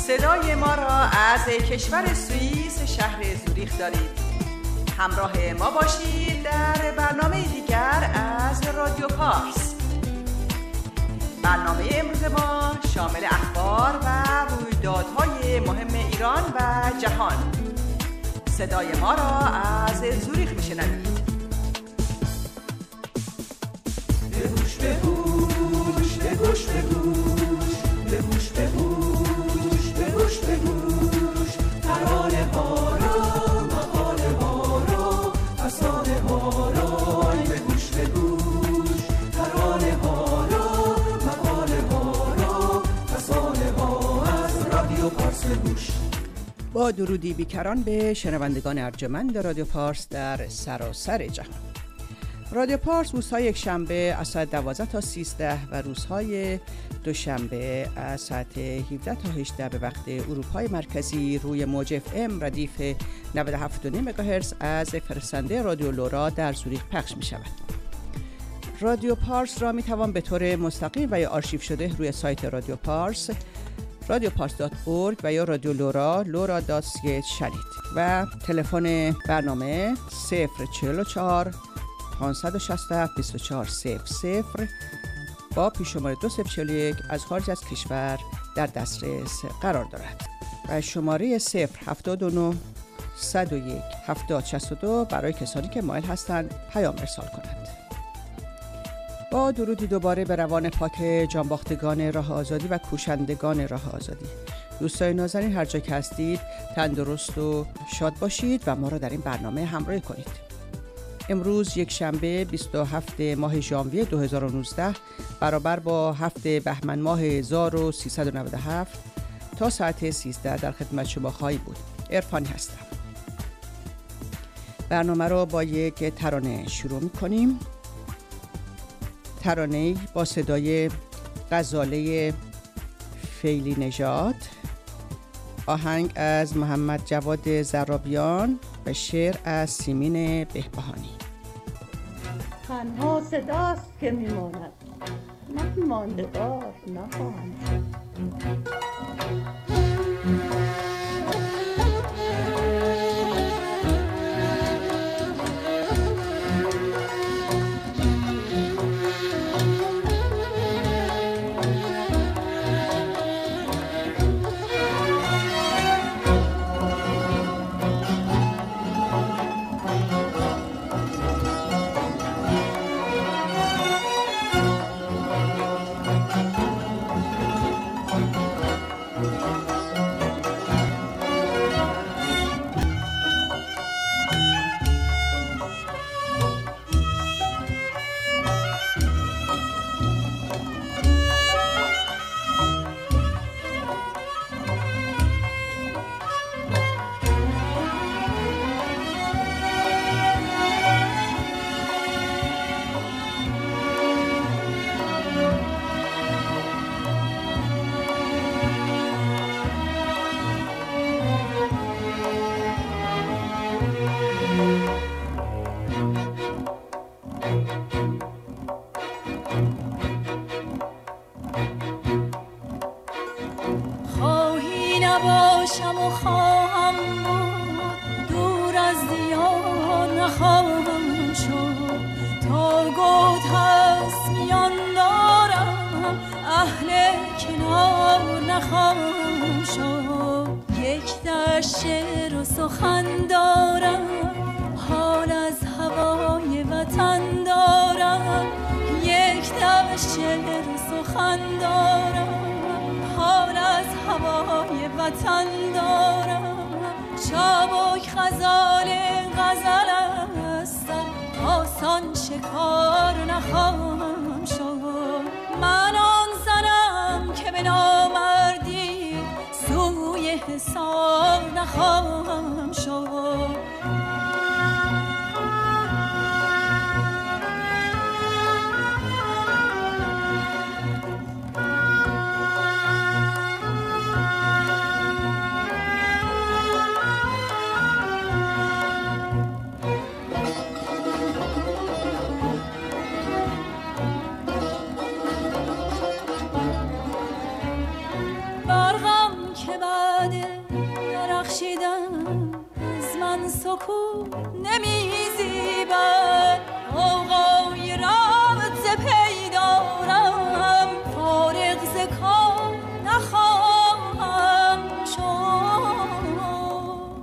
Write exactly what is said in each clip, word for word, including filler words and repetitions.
صدای ما را از کشور سوئیس شهر زوریخ دارید. همراه ما باشید در برنامه دیگر از رادیو پارس. برنامه امروز ما شامل اخبار و رویدادهای مهم ایران و جهان. صدای ما را از زوریخ میشنوید. بگوش بگوش بگوش بگوش بگوش بگوش بگوش بگوش ترانه ها را مقاله ها را افسانه ها را بگوش بگوش ترانه ها را مقاله ها را افسانه ها از رادیو پارس بگوش. با درودی بیکران به شنوندگان ارجمند رادیو پارس در سراسر جهان. رادیو پارس روزهای یک شنبه از ساعت دوازده تا سیزده و روزهای دوشنبه از ساعت هفده تا هجده به وقت اروپای مرکزی روی موج اف ام ردیف نود و هفت و نیم مگاهرتز از فرستنده رادیو لورا در زوریخ پخش می شود. رادیو پارس را می توان به طور مستقیم و یا آرشیو شده روی سایت رادیو پارس رادیو پارس دات اورگ و یا رادیو لورا لورا دات سی اچ شنید و تلفن برنامه صفر چهل و چهار پانصد و شصت و هفت بیست و چهار صفر صفر با پیش شماره دو صفر چهل و یک از خارج از کشور در دسترس قرار دارد و شماره صفر هفتاد و نه صد و یک هفتاد شصت و دو برای کسانی که مایل هستند پیام ارسال کنند. با درودی دوباره به روان پاک جانباختگان راه آزادی و کوشندگان راه آزادی. دوستای نازنین هر جا که هستید تندرست و شاد باشید و ما را در این برنامه همراهی کنید. امروز یک شنبه بیست و هفتم ماه ژانویه دو هزار و نوزده برابر با هفتم بهمن ماه هزار و سیصد و نود و هفت تا ساعت سیزده در خدمت شما خواهی بود. عرفانی هستم. برنامه رو با یک ترانه شروع می‌کنیم. ترانه با صدای غزاله فیلی نژاد، آهنگ از محمد جواد زرابیان و شعر از سیمین بهبهانی. تنها صداست که میماند، من ماندگار نخواهم. نباشم و خواهم بود، دور از دیار نخواهم شد. تا گوت هست میان دارم، اهل کنار نخواهم شد. یک دشت شعر و سخن دارم، حال از هوای وطن دارم. یک دشت شعر و سخن دارم، حال از هوای وطن دارم. چابک غزال غزل هستم، آسان شکار نخواهم شد. من آن زنم که به نامردی سوی حصار نخواهم شد. که بعد درخشیدن از من سکوت نمیزیبد. آقای رمز پیدارم فارغ ز کار نخواهم شد.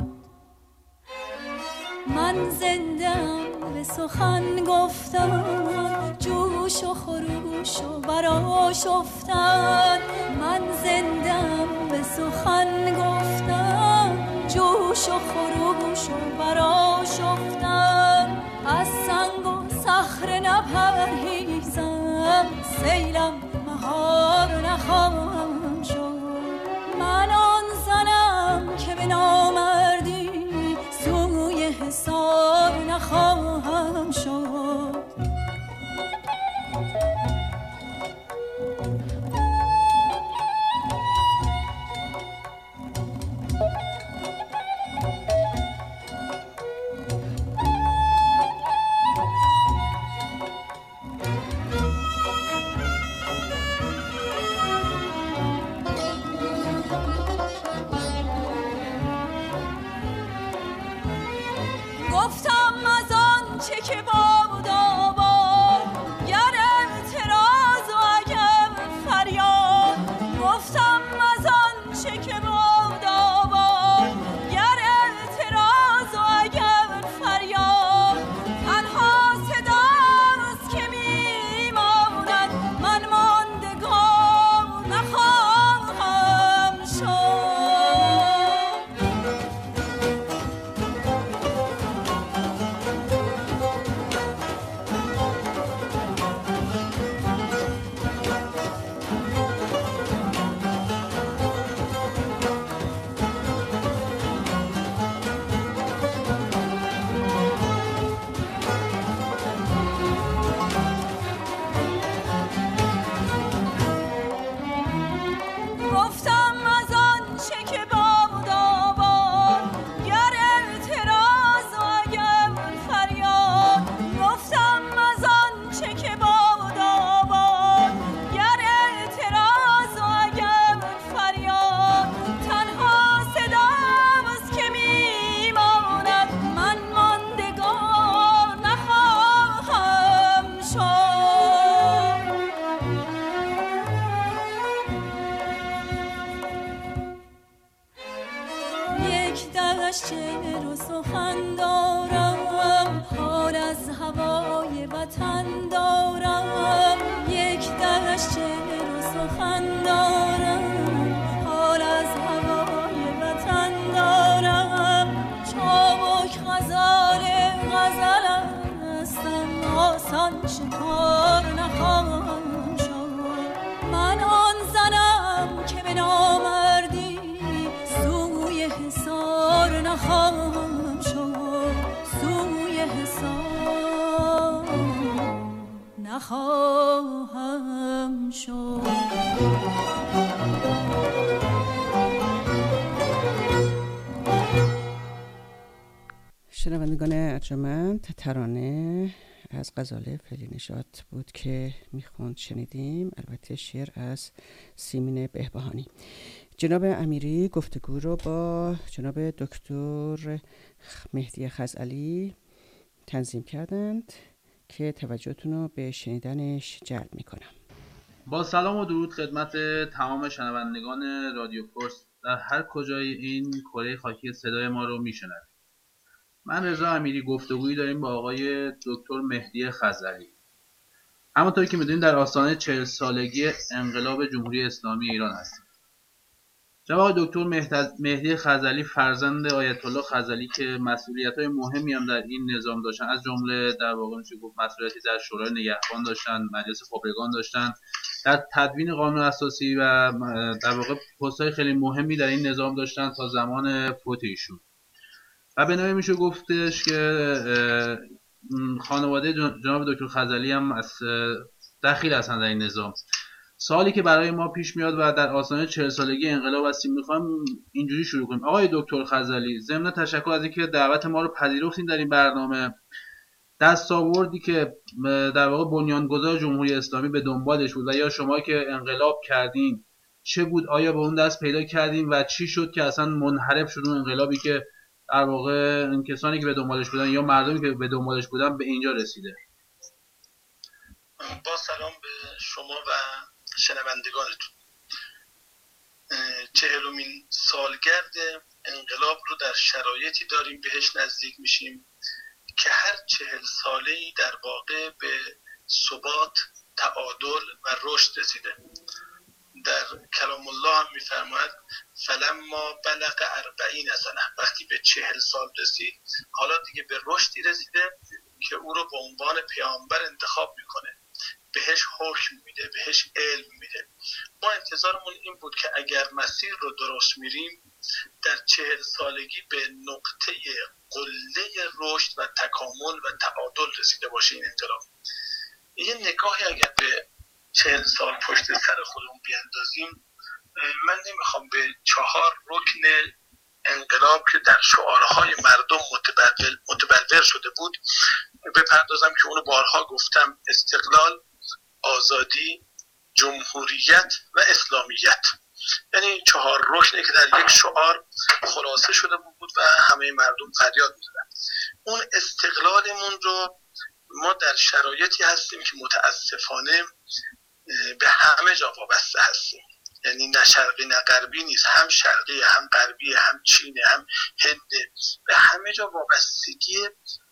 من زندم به سخن گفتم، جوش و خروش و برآشفتن. من زندم به سخن گفتم، جوش و خروش و برآشفتن. از سنگ و صخره نپرهیزم، سیلم مهار نخواهم شد. من آن زنم که به نامردی سوی حصار نخواهم شد. گفتم از آن چه که باد آباد، گر اعتراض و اگر فریاد. گفتم از آن چه که باد آباد، گر اعتراض و اگر فریاد. تنها صداست که میماند، من ماندگار نخواهم شد. گفتم از آن چه که باد آباد، گر اعتراض و اگر فریاد. گفتم از آن چه که باد آباد، گر اعتراض و اگر فریاد. تنها صداست که میماند، من ماندگار نخواهم شد. یک دشت رو سخن دارم، حال از هوای وطن دارم. یک دشت رو سخن دارم، حال از هوای وطن دارم. چابک غزال غزل هستم، آسان شکار نخواهم شد. من آن زنم که به نامردی سوی حصار نخواهم شد. سوی حصار نخواهم شد. شنوندگان ارجمند، ترانه از غزاله فعلی نژاد بود که میخوند شنیدیم، البته شعر از سیمین بهبهانی. جناب امیری گفتگو رو با جناب دکتر مهدی خزعلی تنظیم کردند که توجهتون رو به شنیدنش جلب میکنم. با سلام و درود خدمت تمام شنوندگان رادیو پرس در هر کجای این کره خاکی صدای ما رو میشنوید. من رضا امیری گفتگویی داریم با آقای دکتر مهدی خزعلی. همونطور که میدونید در آستانه چهل سالگی انقلاب جمهوری اسلامی ایران هستیم. جناب آقای دکتر مهدی خزعلی فرزند آیت الله خزعلی که مسئولیت‌های مهمی هم در این نظام داشتن، از جمله در واقع میشه گفت مسئولیتی در شورای نگهبان داشتن، مجلس خبرگان داشتن، در تدوین قانون اساسی و در واقع پست‌های خیلی مهمی در این نظام داشتن تا زمان فوت ایشون. و به نوعی میشه گفتش که خانواده جناب دکتر خزعلی هم از دخیل هستن در این نظام. سوالی که برای ما پیش میاد و در آستانه چهل سالگی انقلاب هستیم، میخوام اینجوری شروع کنیم. آقای دکتر خزعلی، ضمن تشکر از اینکه دعوت ما رو پذیرفتین در این برنامه، دستاوردی که در واقع بنیانگذار جمهوری اسلامی به دنبالش بود و یا شما که انقلاب کردین چه بود؟ آیا به اون دست پیدا کردیم و چی شد که اصلا منحرف شد اون انقلابی که در واقع این کسانی که به دنبالش بودن یا مردمی که به دنبالش بودن به اینجا رسیده؟ با سلام به شما و شنوندگانتون. چهلمین سالگرد انقلاب رو در شرایطی داریم بهش نزدیک میشیم که هر چهل ساله‌ای در واقع به ثبات، تعادل و رشد رسیده. در کلام الله هم میفرماید فلما بلغ اربعین سنه، وقتی به چهل سال رسید حالا دیگه به رشدی رسیده که او رو به عنوان پیامبر انتخاب میکنه، بهش حکم میده، بهش علم میده. ما انتظارمون این بود که اگر مسیر رو درست میریم در چهل سالگی به نقطه قله رشد و تکامل و تعادل رسیده باشه این انقلاب. یه نگاهی اگر به چهل سال پشت سر خودمون بیاندازیم، من نمیخوام به چهار رکن انقلاب که در شعارهای مردم متبلور متبلور شده بود بپردازم که اونو بارها گفتم: استقلال، آزادی، جمهوریت و اسلامیت. یعنی چهار رکنی که در یک شعار خلاصه شده بود و همه مردم فریاد می‌زدن. اون استقلالمون رو ما در شرایطی هستیم که متاسفانه به همه جا وابسته هستیم. یعنی نه شرقی نه غربی نیست، هم شرقی هم غربی، هم چین هم هند، به همه جا وابستگی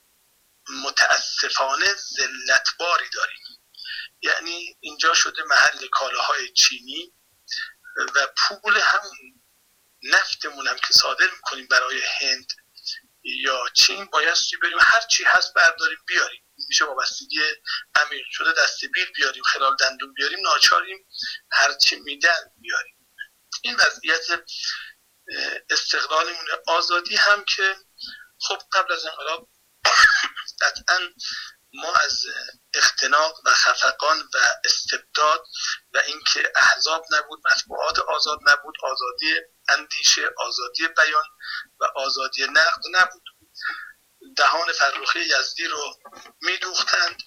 متاسفانه ذلتباری داریم. یعنی اینجا شده محل کالاهای چینی و پول هم نفتمون هم که صادر میکنیم برای هند یا چین بایستی بریم هر چی هست برداریم بیاریم. میشه وابستگی عمیق شده، دست بیل بیاریم، خلال دندون بیاریم، ناچاریم هر چی میدن بیاریم. این وضعیت استقلالمون. آزادی هم که خب قبل از انقلاب قطعاً ما از اختناق و خفقان و استبداد و اینکه احزاب نبود، مطبوعات آزاد نبود، آزادی اندیشه، آزادی بیان و آزادی نقد نبود. دهان فرخی یزدی رو میدوختند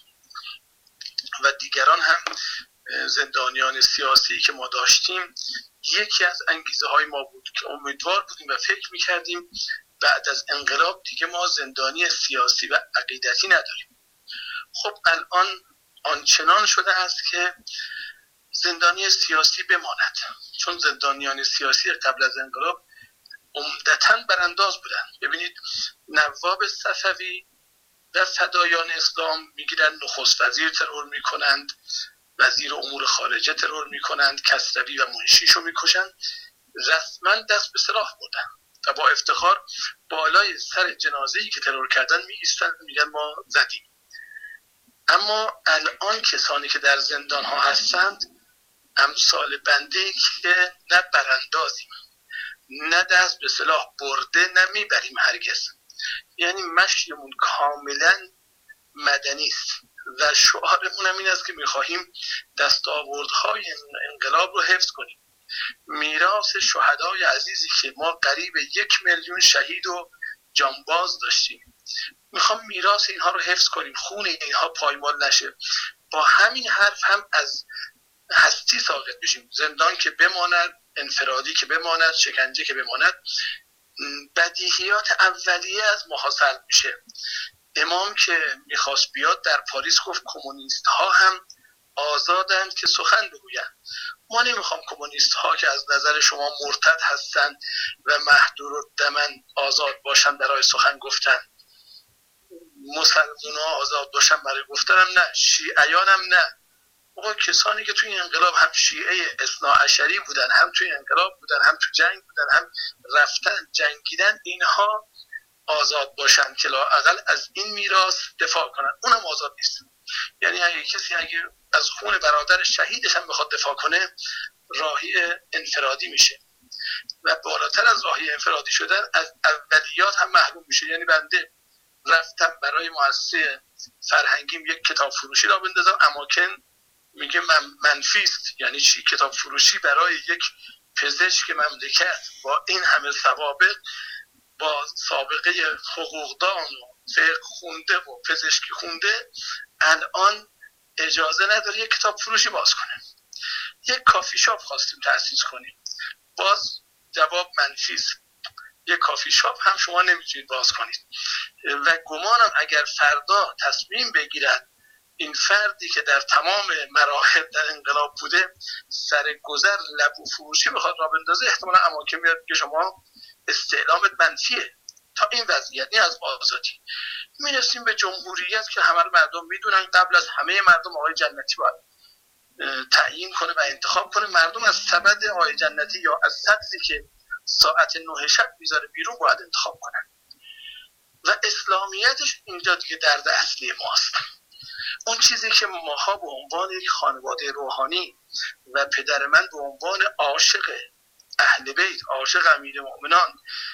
و دیگران هم زندانیان سیاسی که ما داشتیم یکی از انگیزه های ما بود که امیدوار بودیم و فکر میکردیم بعد از انقلاب دیگه ما زندانی سیاسی و عقیدتی نداریم. خب الان آنچنان شده است که زندانی سیاسی بماند، چون زندانیان سیاسی قبل از انقلاب عمدتاً برانداز بودن. ببینید نواب صفوی و فدایان اسلام میگیرن نخست وزیر ترور میکنند، وزیر امور خارجه ترور میکنند، کسروی و منشیشو میکشند، رسما دست به سلاح بردن و با افتخار بالای سر جنازه‌ای که ترور کردن می ایستن میگن ما زدیم. اما الان کسانی که در زندان ها هستند امثال بنده که نه براندازیم نه دست به سلاح برده نه میبریم هرگز. یعنی مشیمون کاملا مدنی است و شعارمون هم این است که میخواهیم دستاوردهای انقلاب رو حفظ کنیم. میراث شهدای عزیزی که ما قریب یک میلیون شهید و جانباز داشتیم، میخوام میراث اینها رو حفظ کنیم، خون اینها پایمال نشه. با همین حرف هم از هستی ساقط بشیم. زندان که بماند، انفرادی که بماند، شکنجه که بماند، بدیهیات اولیه از ما حاصل میشه. امام که میخواست بیاد در پاریس گفت کمونیست ها هم آزادند که سخن بگویند. ما نمیخوام کمونیست ها که از نظر شما مرتد هستند و محدودالدمن آزاد باشن برای سخن گفتن، مسلمان ها آزاد باشن برای گفتن هم نه، شیعیان هم نه. آقا کسانی که توی انقلاب هم شیعه اثنا عشری بودن، هم توی انقلاب بودن، هم توی جنگ بودن، هم رفتن جنگیدن، اینها آزاد باشن که لااقل از این میراث دفاع کنن. اونم آزاد نیست. یعنی اگه کسی اگه از خون برادر شهیدش هم بخواد دفاع کنه راهی انفرادی میشه و بالاتر از راهی انفرادی شدن از اولیات هم محروم میشه. یعنی بنده رفتم برای مؤسسه فرهنگیم یک کتاب فروشی را بندازم، اماکن میگه من منفیست. یعنی چی؟ کتاب فروشی برای یک پزشک مملکت با این همه سوابق، با سابقه حقوقدان و فقه خونده و پزشکی خونده، الان اجازه نداره یک کتاب فروشی باز کنه. یک کافی شاپ خواستیم تأسیس کنیم، باز جواب منفی است. یک کافی شاپ هم شما نمیتونید باز کنید و گمانم اگر فردا تصمیم بگیرد این فردی که در تمام مراحل در انقلاب بوده سر گذر لبو فروشی بخواد را بندازه، احتمالا اماکن میاد که شما استعلامت منفیه. تا این وضعیت این از آزادی میرسیم به جمهوریت که همه مردم میدونن قبل از همه مردم آقای جنتی باید تعیین کنه و انتخاب کنه. مردم از سبد آقای جنتی یا از سطحی که ساعت نه شب میذاره بیرون باید انتخاب کنن و اسلامیتش اینجا دیگه درد اصلی ماست. اون چیزی که ماها به عنوان یک خانواده روحانی و پدر من به عنوان عاشق اهل بیت، عاشق امیرالمومنین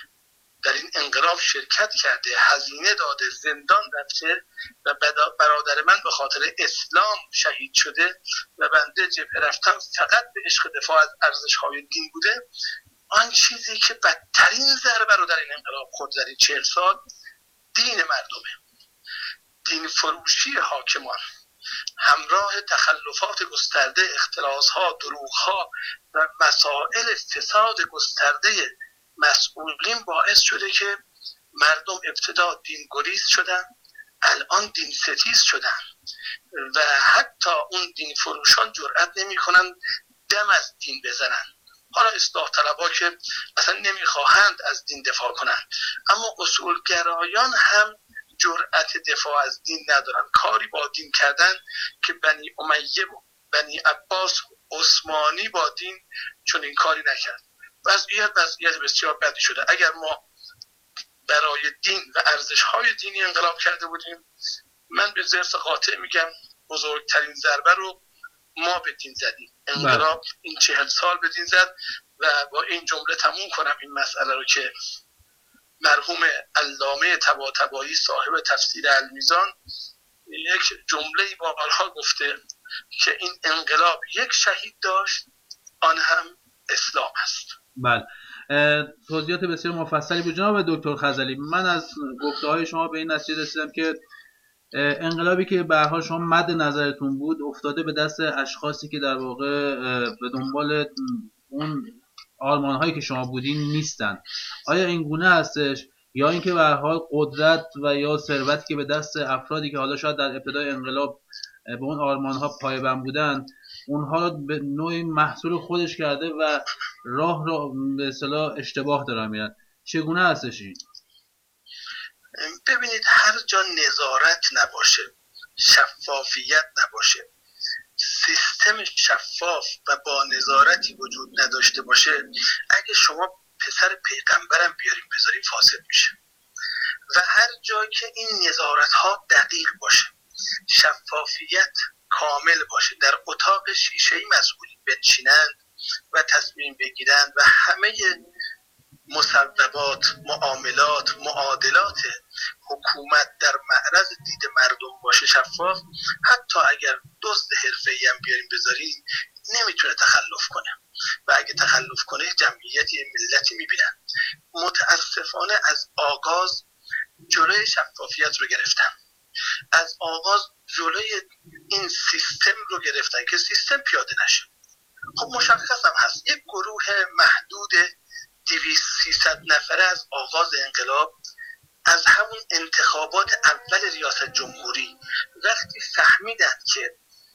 در این انقلاب شرکت کرده، هزینه داده، زندان رفته و برادر من به خاطر اسلام شهید شده و بنده جبهه رفتم فقط به عشق دفاع از ارزش‌های دین بوده. آن چیزی که بدترین ضربه رو در این انقلاب خورد در این چهل سال دین مردمه. دین فروشی حاکمان همراه تخلفات گسترده، اختلاس‌ها، دروغ‌ها و مسائل فساد گسترده مسئولین باعث شده که مردم ابتدا دین گریز شدن، الان دین ستیز شدن و حتی اون دین فروشان جرئت نمی‌کنن دم از دین بزنن. حالا اصلاح طلبها که اصلا نمیخواهند از دین دفاع کنند، اما اصولگرایان هم جرأت دفاع از دین ندارن. کاری با دین کردن که بنی امیه و بنی عباس عثمانی با دین چون این کاری نکرد. وضعیت وضعیت بسیار بدی شده. اگر ما برای دین و ارزش‌های دینی انقلاب کرده بودیم، من به ضرس قاطع میگم بزرگترین ضربه رو ما به دین زدیم. انقلاب این چهل سال به دین زد و با این جمله تموم کنم این مسئله رو که مرحوم علامه طباطبایی صاحب تفسیر المیزان یک جمله با بارها گفته که این انقلاب یک شهید داشت، آن هم اسلام است. بله، توضیحات بسیار مفصلی بود جناب دکتر خزعلی. من از گفته‌های شما به این نتیجه رسیدم که انقلابی که به هر حال شما مد نظرتون بود افتاده به دست اشخاصی که در واقع به دنبال اون آرمان‌هایی که شما بودین نیستن. آیا این گونه هستش یا اینکه به هر حال قدرت و یا ثروتی که به دست افرادی که حالا شاید در ابتدای انقلاب به اون آرمان‌ها پایبند بودن اونها به نوعی محصول خودش کرده و راه رو به اصطلاح اشتباه دارن میرن؟ چگونه هستش این؟ ببینید، هر جا نظارت نباشه، شفافیت نباشه، سیستم شفاف و با نظارتی وجود نداشته باشه، اگه شما پسر پیغمبرم بیاریم بذاریم فاسد میشه. و هر جا که این نظارت ها دقیق باشه، شفافیت کامل باشه، در اتاق شیشه‌ای مسئولین بنشینند و تصمیم بگیرند و همه مصوبات، معاملات، معادلات حکومت در معرض دید مردم باشه، شفاف، حتی اگر دزد حرفه‌ای هم بیاریم بذاریم نمیتونه تخلف کنه و اگه تخلف کنه جمعیتی ملتی میبینن. متاسفانه از آغاز جلوی شفافیت رو گرفتن، از آغاز جلوی این سیستم رو گرفتن که سیستم پیاده نشه. خب مشخص هم هست یک گروه محدود دویست سیصد نفره از آغاز انقلاب، از همون انتخابات اول ریاست جمهوری وقتی فهمیدن که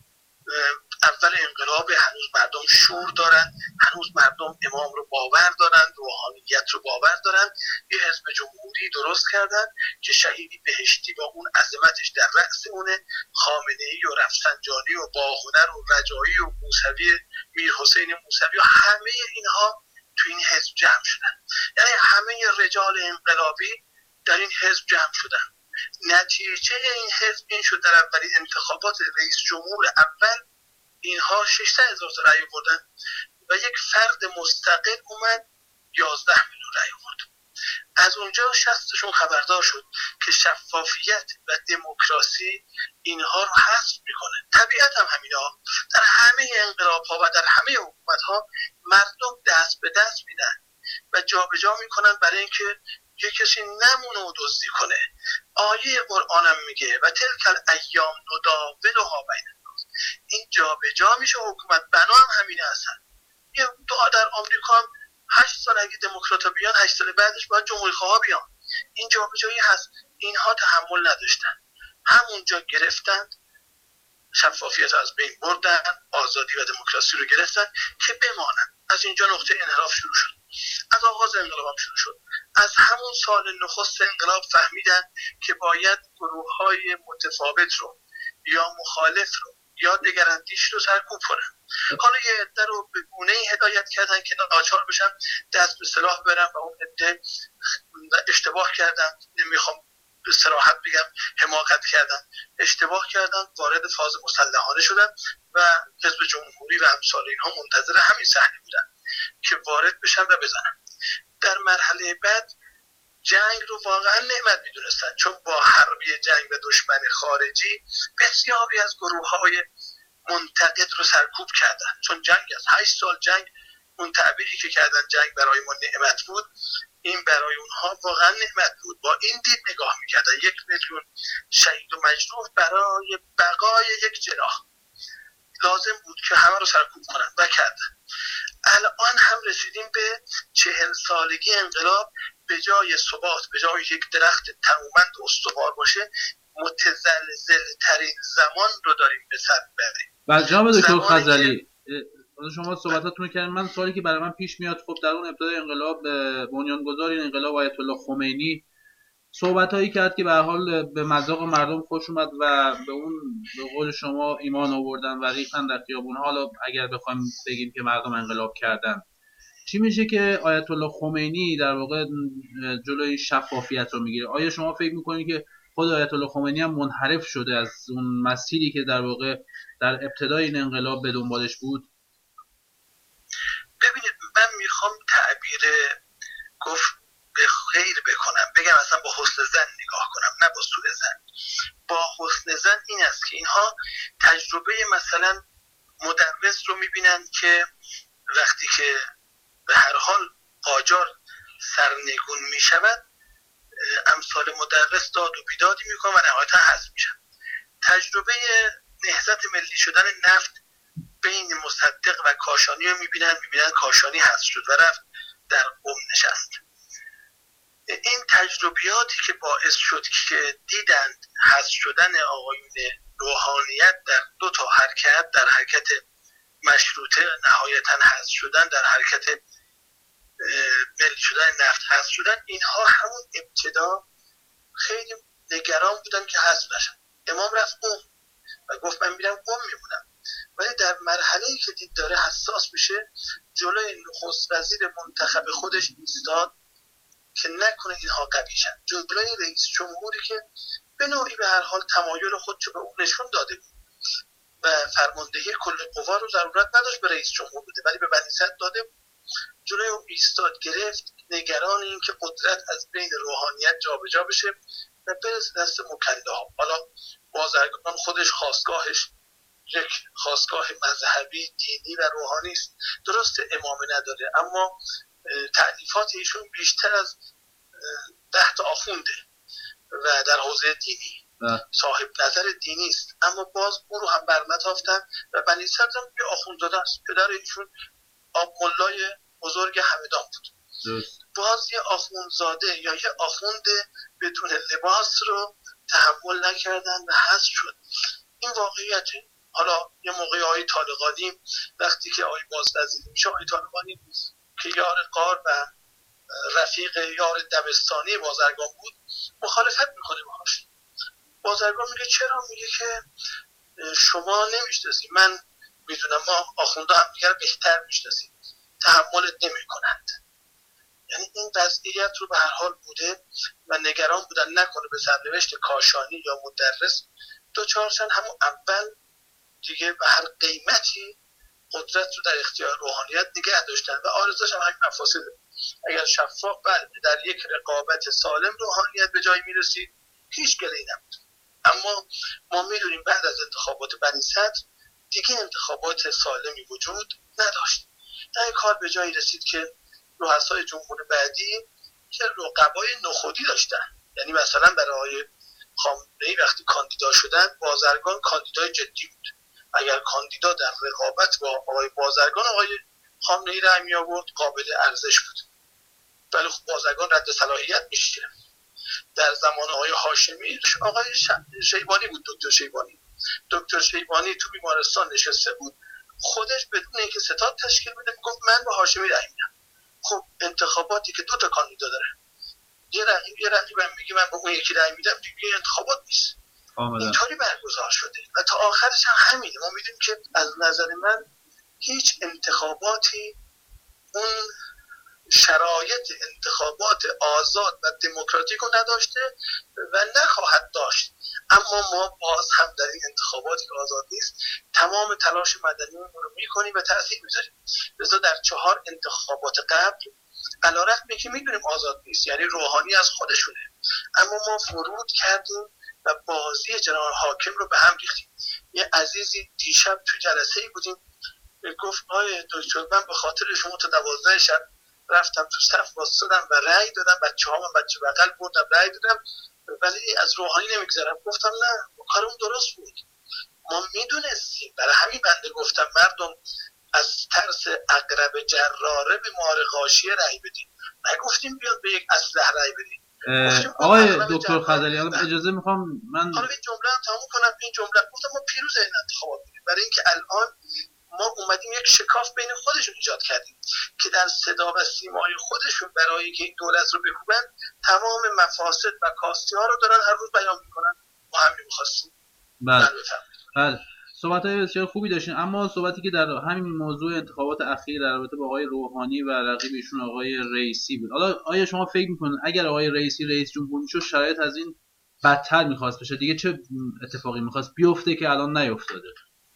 اول انقلاب هنوز مردم شور دارن، هنوز مردم امام رو باور دارن، روحانیت رو باور دارن، یه حزب جمهوری درست کردن که شهیدی بهشتی با اون عظمتش در رأس اونه، خامنه‌ای و رفسنجانی و باهنر و رجایی و موسوی، میر حسین موسوی و همه اینها تو این حزب جمع شدن. یعنی همه رجال انقلابی در این حزب جمع شدن. نتیجه این حزب این شد در اولین انتخابات رئیس جمهور اول اینها ششصد هزار تا رأی آوردن و یک فرد مستقل اومد یازده میلیون رأی آورد. از اونجا شستشون خبردار شد که شفافیت و دموکراسی اینها رو حذف میکنه. طبیعت هم همینا، در همه انقلاب ها و در همه حکومت ها مردم دست به دست میدن و جابجا میکنن برای اینکه یه کسی نمونه و دزدی کنه. آیه قرآن هم میگه و تلک الایام نداولها بین الناس، این جا به جا میشه حکومت. بنا هم همینه اصلا. یه دعا در آمریکا هم هشت سال اگه دموکرات‌ها بیان هشت سال بعدش باید جمهوری‌خواها بیان. این جا به جایی هست. اینها تحمل نداشتن، همونجا گرفتند، شفافیت از بین بردن، آزادی و دموکراسی رو گرفتن که بمانن. از اینجا نقطه انحراف شروع شد. از آغاز انقلاب هم شروع شد. از همون سال نخست انقلاب فهمیدن که باید گروه‌های متفاوت رو یا مخالف رو یا دگراندیش رو سرکوب کنن. حالا یه عده رو به گونه‌ای هدایت کردن که ناچار بشن دست به سلاح برن و اون عده اشتباه کردن، نمیخوام به صراحت بگم حماقت کردن، اشتباه کردن، وارد فاز مسلحانه شدن و حزب جمهوری و امثال اینها منتظر همین صحنه بودن که وارد بشن و بزنن. در مرحله بعد جنگ رو واقعا نعمت میدونستن، چون با حربی جنگ و دشمن خارجی بسیاری از گروه‌های منتقد رو سرکوب کردن. چون جنگ از هشت سال جنگ، اون تعبیری که کردن جنگ برای ما نعمت بود، این برای اونها واقعا نعمت بود. با این دید نگاه میکردن. یک میلیون شهید و مجروح برای بقای یک جناح لازم بود که همه رو سرکوب کنن و کردن. الان هم رسیدیم به چهل سالگی انقلاب. به جای ثبات، به جای یک درخت تنومند استوار باشه، متزلزل ترین زمان رو داریم به سر میبریم. و جناب دکتر خزعلی، شما صحبتاتون رو کردین. من سوالی که برای من پیش میاد، خب در اون ابتدای انقلاب بنیانگذار این انقلاب آیت الله خمینی صحبتایی کرد که به هر حال به مذاق مردم خوش اومد و به اون به قول شما ایمان آوردن و ریختن در خیابون. حالا اگر بخوایم بگیم که مردم انقلاب کردن، چی میشه که آیت الله خمینی در واقع جلوی شفافیت رو میگیره؟ آیا شما فکر میکنید که خود آیت الله خمینی هم منحرف شده از اون مسیری که در واقع در ابتدای این انقلاب به دنبالش بود؟ ببینید، من میخوام تعبیر گفت به خیر بکنم، بگم اصلا با حسن زن نگاه کنم، نه با سوء زن. با حسن زن این است که اینها تجربه مثلا مدرس رو میبینن که وقتی که به هر حال قاجار سرنگون میشود، امثال مدرس داد و بیدادی میکنن و نهایتا حذف میشن. تجربه نهضت ملی شدن نفت بین مصدق و کاشانی رو میبینن میبینن کاشانی حذف شد و رفت در قم نشست. این تجربیاتی که باعث شد که دیدند حذف شدن آقایون روحانیت در دو تا حرکت، در حرکت مشروطه نهایتا حذف شدن، در حرکت ملی شدن نفت حذف شدن، اینها همون ابتدا خیلی نگران بودن که حذف نشن. امام رفت قم و گفت من میرم قم میمونم، ولی در مرحله‌ای که دید داره حساس میشه، جلوی نخست وزیر منتخب خودش ایستاد که نکنه اینها قوی شن، جلوی رئیس جمهوری که به نوعی به هر حال تمایل خودشو به اون نشون داده بود و فرماندهی کل قوا رو ضرورت نداشت به رئیس جمهور بده، ولی به بنی صدر داده بود. جلوی اون ایستاد، گرفت، نگران این که قدرت از بین روحانیت جابجا بشه و برسه دست مکله‌ها. حالا بازرگان خودش خواستگاهش یک خواستگاه مذهبی، دینی و روحانی است. درست امامه نداره، اما تألیفات ایشون بیشتر از ده تا آخونده و در حوزه دینی صاحب نظر دینی است، اما باز او رو هم برنتافتن و بنی صدر هم یه آخوندزاده است. پدر ایشون آب ملای بزرگ همدان بود. باز یه آخوندزاده یا یه آخوند بدون لباس رو تحمل نکردن و حذف شد. این واقعیته. حالا یه موقعی آقای طالقانی وقتی که آقای بازوزیر میشه، آقای طالقانی که یار قار و رفیق یار دبستانی بازرگان بود، مخالفت میکنه باهاش. بازرگان میگه چرا؟ میگه که شما نمیشناسید، من میدونم، ما آخونده هم دیگر بهتر میشناسید، تحملت نمیکنند. یعنی این وضعیت رو به هر حال بوده و نگران بودن نکنه به سرنوشت کاشانی یا مدرس دوچارشن. همون اول دیگه به هر قیمتی قدرت رو در اختیار روحانیت نگه داشتن و آرزوش هم همین مفاسده. اگر شفاف بله در یک رقابت سالم روحانیت به جای میرسید، هیچ گله‌ای نبود. اما ما میدونیم بعد از انتخابات بنی صدر دیگه انتخابات سالمی وجود نداشت. این کار به جایی رسید که رؤسای جمهور بعدی که رقبای نخودی داشتن. یعنی مثلا برای خامنه‌ای وقتی کاندیدا شدن، بازرگان کاندیدای جدی بود، اگر کاندیدا در رقابت با آقای بازرگان آقای خامنه‌ای رأی می آورد قابل ارزش بود، ولی خب بازرگان رد صلاحیت میشه. در زمان آقای هاشمی آقای شیبانی بود، دکتر شیبانی دکتر شیبانی تو بیمارستان نشسته بود، خودش بدون اینکه ستاد تشکیل بده میگفت من به هاشمی رأی میدم. خب انتخاباتی که دو تا کاندیدا داره، یه رقیب یه رقیبم میگه من به اون یکی رأی میدم، دیگه انتخابات نیست. اینطوری برگزار شده و تا آخرش هم همینه. ما میدونیم که از نظر من هیچ انتخاباتی اون شرایط انتخابات آزاد و دموکراتیک رو نداشته و نخواهد داشت. اما ما باز هم در این انتخاباتی که آزاد نیست تمام تلاش مدنیمون رو میکنیم و تأثیر میذاریم. لذا در چهار انتخابات قبل علیرغم که میدونیم آزاد نیست، یعنی روحانی از خودشونه، اما ما فرود کردیم و بازی جناب حاکم رو به هم ریختیم. یه عزیزی دیشب تو جلسه بودیم گفت آقای دکتر من به خاطر شما تا دوازده شب رفتم تو صف واسطادم و رأی دادم، بچه‌هام بچه بغل بردم رأی دادم، ولی از روحانی نمیگذرم. گفتم نه، کارمون درست بود، ما میدونستیم. برای همین بنده گفتم مردم از ترس عقرب جراره به مار غاشیه رأی بدید، نگفتیم بیاد به یک اسلحه رأی بدید. آقای دکتر خضری اجازه میخوام من حالا این جمله رو تموم کنم. این جمله گفتم ما پیروز این انتخابات بودیم، برای اینکه الان ما اومدیم یک شکاف بین خودشون ایجاد کردیم که در صدا و سیمای خودشون برای اینکه این دولت رو بکوبن تمام مفاسد و کاستی ها رو دارن هر روز بیان میکنن. ما همین می‌خواستیم. بله بله صحبت‌های بسیار خوبی داشتین، اما صحبتی که در همین موضوع انتخابات اخیر در رابطه با آقای روحانی و رقیبشون آقای رئیسی بود. حالا آیا شما فکر می‌کنید اگر آقای رئیسی رئیس جمهور میشد شرایط از این بدتر می‌خواست بشه؟ دیگه چه اتفاقی می‌خواست بیفته که الان نیفتاده؟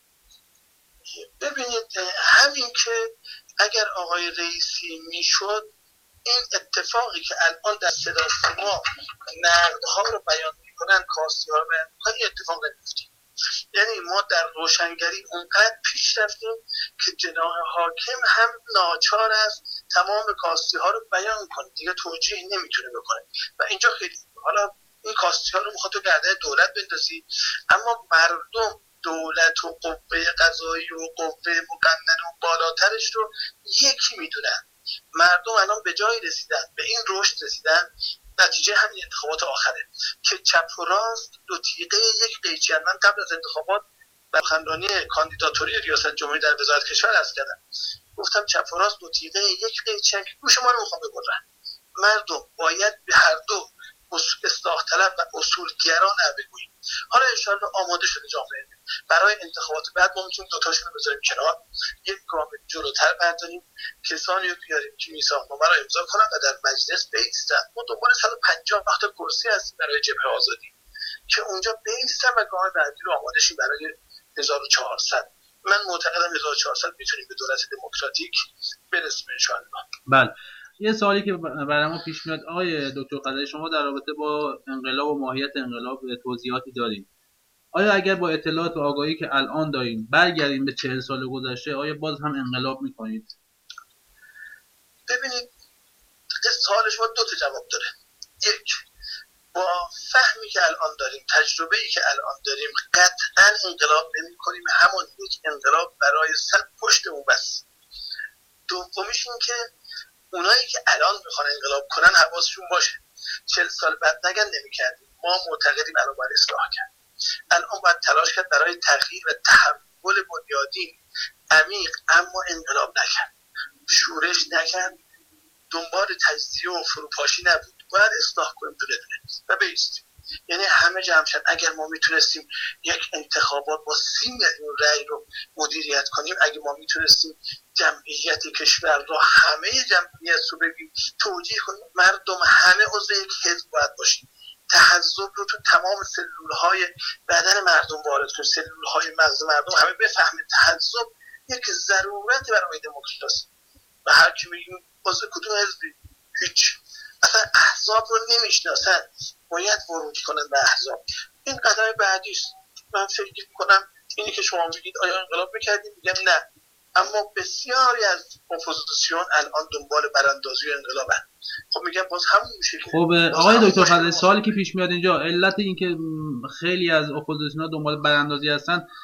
ببینید همین که اگر آقای رئیسی میشد، این اتفاقی که الان در صدا سیما نقدها رو بیان میکنن، کاستی ها رو بیان میکنن، این اتفاق نمیفته. یعنی ما در روشنگری اونقدر پیش رفتیم که جناح حاکم هم ناچار است تمام کاستی ها رو بیان کنه، دیگه توجیه نمیتونه بکنه و اینجا خیلی حالا این کاستی ها رو میخواد تو گردن دولت بندازی، اما مردم دولت و قوه قضایی و قوه مقننه و بالاترش رو یکی میدونن. مردم الان به جایی رسیدن، به این رشد رسیدن، نتیجه همین انتخابات آخره که چپ و راست دو تیغه یک قیچی. من قبل از انتخابات در سخنرانی کاندیداتوری ریاست جمهوری در وزارت کشور عرض کردم، گفتم چپ و راست دو تیغه یک قیچی که گوش ما رو میخوام ببرن. مردم باید به هر دو اصلاح طلب و اصولگرا بگوییم. حالا انشاءالله آماده شده جامعه برای انتخابات بعد ما میتونیم دوتاشون رو بذاریم کنار، یک گام جلوتر برداریم، کسانی رو بیاریم که میثاقنامه رو امضا کنن و در مجلس بایستن. ما دنبال صد و پنجاه تا کرسی هستیم برای جبهه آزادی که اونجا بایستن و گام بعدی رو آماده شیم برای هزار و چهارصد. من معتقدم هزار و چهارصد میتونیم به دولت دموکراتیک برسیم انشاءالله. بله. یه سوالی که برای ما پیش میاد آقای دکتر خضری، شما در رابطه با انقلاب و ماهیت انقلاب توضیحاتی داریم. آیا اگر با اطلاعات و آگاهی که الان داریم برگردیم به چهل سال گذشته، آیا باز هم انقلاب میکنید؟ ببینید سوال شما دو تا جواب داره. یک، با فهمی که الان داریم، تجربه‌ای که الان داریم، قطعا انقلاب نمی‌کنیم، همون یک انقلاب برای صد پشتمون بس. دومیش این که اونایی که الان میخوان انقلاب کنن حواسشون باشه چهل سال بعد نگن نمی‌کردیم. ما معتقدیم الان باید اصلاح کرد، الان باید تلاش کرد برای تغییر و تحول بنیادین عمیق، اما انقلاب نکرد، شورش نکرد، دنبال تجزیه و فروپاشی نبود. باید اصلاح کنیم دونه دونه و بیستیم. یعنی همه جمع شد. اگر ما میتونستیم یک انتخابات با سی میلیون رأی رو مدیریت کنیم، اگه ما میتونستیم جمعیت کشور رو، همه جمعیت رو ببینیم، توجیه کنیم، مردم همه عضو یک حزب باید باشیم، تحزب رو تو تمام سلولهای بدن مردم وارد کنیم، سلولهای مغز مردم همه بفهمید تحزب یک ضرورت برای دموکراسی. و هر کی میگیم عضو کدوم حزبی، هیچ، اصلا احزاب رو نمیشناسن، باید ورود کنن به احزاب. این قدم بعدی است. من فکر میکنم اینی که شما میگید آیا انقلاب میکردیم، میگم نه، اما بسیاری از اپوزیسیون الان دنبال براندازی انقلابن. خب میگم باز همون میشه که خب آقای دکتر خضری، سوالی که پیش میاد اینجا، علت این که خیلی از اپوزیسیون‌ها دنبال براندازی هستن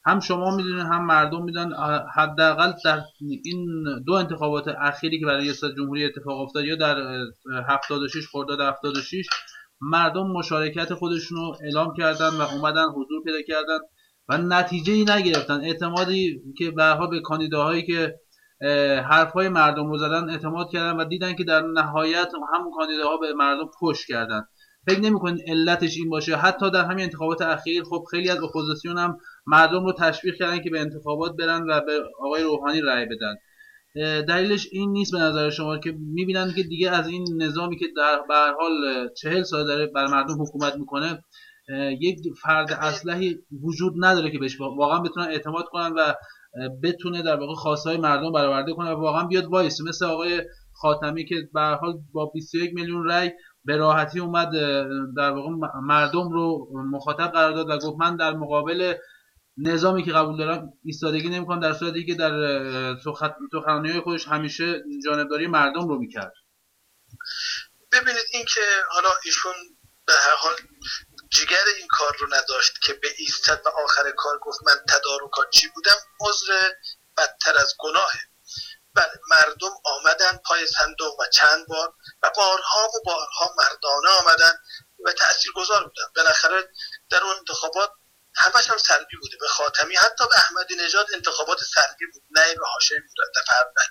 هم شما میدونید هم مردم میدونن. حداقل در این دو انتخابات اخیری که برای ریاست جمهوری اتفاق افتاد یا در هفتاد و شش خرداد هفتاد و شش، مردم مشارکت خودشون رو اعلام کردن و اومدن حضور پیدا کردن و نتیجه‌ای نگرفتن. اعتمادی که به هر حال به کاندیداهایی که حرفهای مردم رو زدن اعتماد کردن و دیدن که در نهایت همون کاندیداها به مردم پشت کردن. فکر نمی‌کنید علتش این باشه؟ حتی در همین انتخابات اخیر خب خیلی از اپوزیسیون هم مردم رو تشویق کردن که به انتخابات برن و به آقای روحانی رأی بدن. دلیلش این نیست به نظر شما که می‌بینن که دیگه از این نظامی که در به هر حال چهل سال داره بر مردم حکومت میکنه یک فرد اسلحی وجود نداره که بهش واقعا بتونن اعتماد کنن و بتونه در واقع خواستهای مردم برآورده کنه و واقعا بیاد وایس، مثل آقای خاتمی که به هر حال با بیست و یک میلیون رای به راحتی اومد در واقع مردم رو مخاطب قرار داد و گفت من در مقابل نظامی که قبول دارم ایستادگی نمی‌کنم، در صورتی که در سخنرانی‌های خودش همیشه جانبداری مردم رو میکرد. ببینید این که حالا ایشون به هر حال جگر این کار رو نداشت که به ایستاد و آخر کار گفت من تدارکاتچی بودم، عذر بدتر از گناهه. بله، مردم آمدن پای صندوق و چند بار و بارها و بارها مردانه آمدن و تاثیرگذار بودن. بالاخره در اون انتخابات همش هم سلبی بوده. به خاتمی حتی به احمدی نژاد انتخابات سلبی بود، نه به هاشمی مظفر.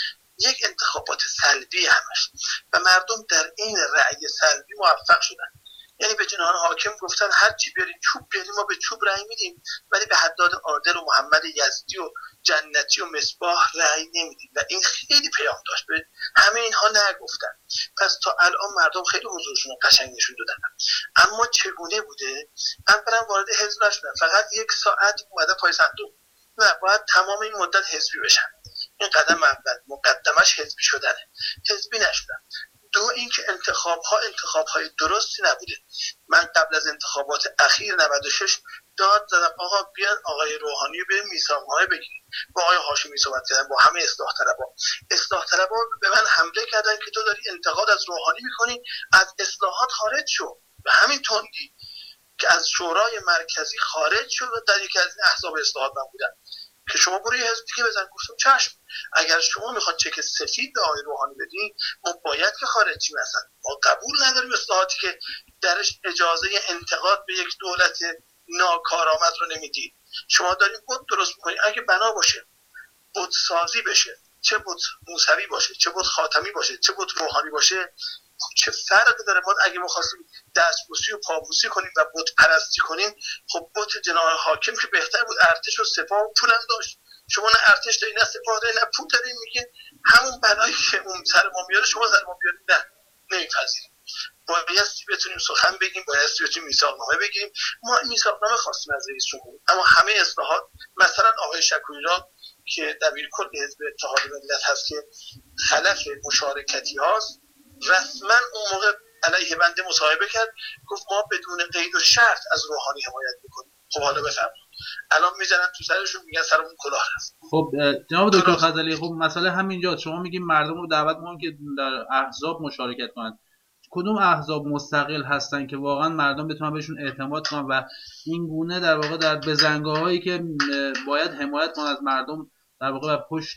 یک انتخابات سلبی همش و مردم در این رأی سلبی موفق شدن. یعنی به جناح حاکم گفتن هر چی بیارین چوب بیاریم ما به چوب رأی میدیم، ولی به حداد عادل و محمد یزدی و جنتی و مصباح رأی نمیدیم و این خیلی پیام داشت. به همه اینها نگفتن. پس تا الان مردم خیلی حضورشون رو قشنگ نشون دادن. اما چگونه بوده؟ اولا وارد حزب نشدن، فقط یک ساعت اومده پای صندوق. نه، باید تمام این مدت حزبی بشن. این قدم اول، مقدمش حزبی شدنه. حزبی نشدن. دو اینکه انتخاب ها انتخاب های درستی نبوده. من قبل از انتخابات اخیر نود و شش داد زدم آقا بیان آقای روحانی رو بریم میثاقنامه بگیریم. با آقای هاشمی صحبت کردم، با همه اصلاح طلبها. اصلاح طلبها به من حمله کردن که تو داری انتقاد از روحانی میکنی، از اصلاحات خارج شو. به همین تندی که از شورای مرکزی خارج شد و در یکی از این احزاب اصلاحات من بودم که شما برو یه حزب دیگه بزن. گفتم چشم، اگر شما میخواد چک سفید به آقای روحانی بدین ما باید که خارج شیم. مثلا ما قبول نداریم اصلاحاتی که درش اجازه انتقاد به یک دولت ناکارآمد رو نمیدید. شما دارین بود درست میکنید. اگه بنا باشه بود سازی بشه، چه بود موسوی باشه، چه بود خاتمی باشه، چه بود روحانی باشه، چه فرقی داره؟ ما اگه می‌خواستیم دستبوسی و پابوسی کنیم و بت پرستی کنیم، خب بت جناح حاکم که بهتر بود، ارتش و سپاه و پول هم داشت. شما نه ارتش داری، نه سپاه داری، نه پول داری، میگین همون بلایی که اون سر ما میاره شما سر ما بیارید. نه، نمی‌پذیریم. بایستی بتونیم سخن بگیم، بایستی بتونیم میثاقنامه بگیریم. ما میثاقنامه خواستیم از رئیس جمهور، اما همه اصلاحات، مثلا آقای شکوری را که دبیرکل حزب اتحاد ملت هست که خلف مشارکتی هاست، رسما اون موقع علیه بنده مصاحبه کرد، گفت ما بدون قید و شرط از روحانی حمایت میکنیم. خب حالا بفرمایید، الان میزنن تو سرشون میگن سرمون کلاه هست. خب جناب دکتر خزعلی، خب مسئله همینجا. شما میگین مردم رو دعوت میکنن که در احزاب مشارکت کنن. کدوم احزاب مستقل هستن که واقعا مردم بتونن بهشون اعتماد کنن و این گونه در واقع در بزنگاهایی که باید حمایت کنن از مردم در واقع پشت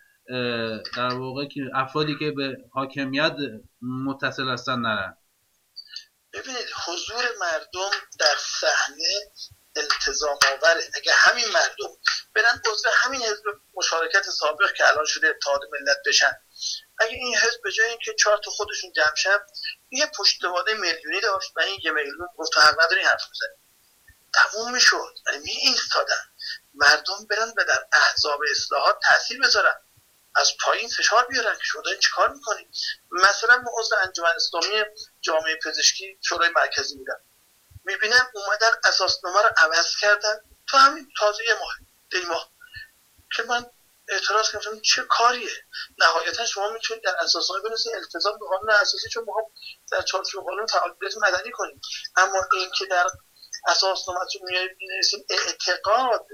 در واقع که افرادی که به حاکمیت متصل هستن نرن؟ ببینید حضور مردم در صحنه التزام آوره. اگه همین مردم برن عضو همین حزب مشارکت سابق که الان شده اتحاد ملت بشن، اگه این حزب به جای اینکه چهار تا خودشون جمع شن یه پشتوانه میلیونی داشت و این یه میلیون گفت تو حق نداری حرف بزنی، تموم میشد. یعنی می ایستادن مردم برن و در احزاب اصلاحات تاثیر بذارن، از پایین فشار بیارن که شما دارین چیکار میکنید. مثلا ما عضو انجمن اسلامی جامعه پزشکی شورای مرکزی بودم، میبینم اومدن اساسنامه رو عوض کردن تو همین تازه یه ماه دی ماه که من اعتراض کردم چه کاریه. نهایتا شما میتونید در اساسنامه بنویسید التزام به قانون اساسی، چون ما در چارچوب قانون فعالیت مدنی کنیم، اما این که در اساسنامه‌تون می‌نویسید اعتقاد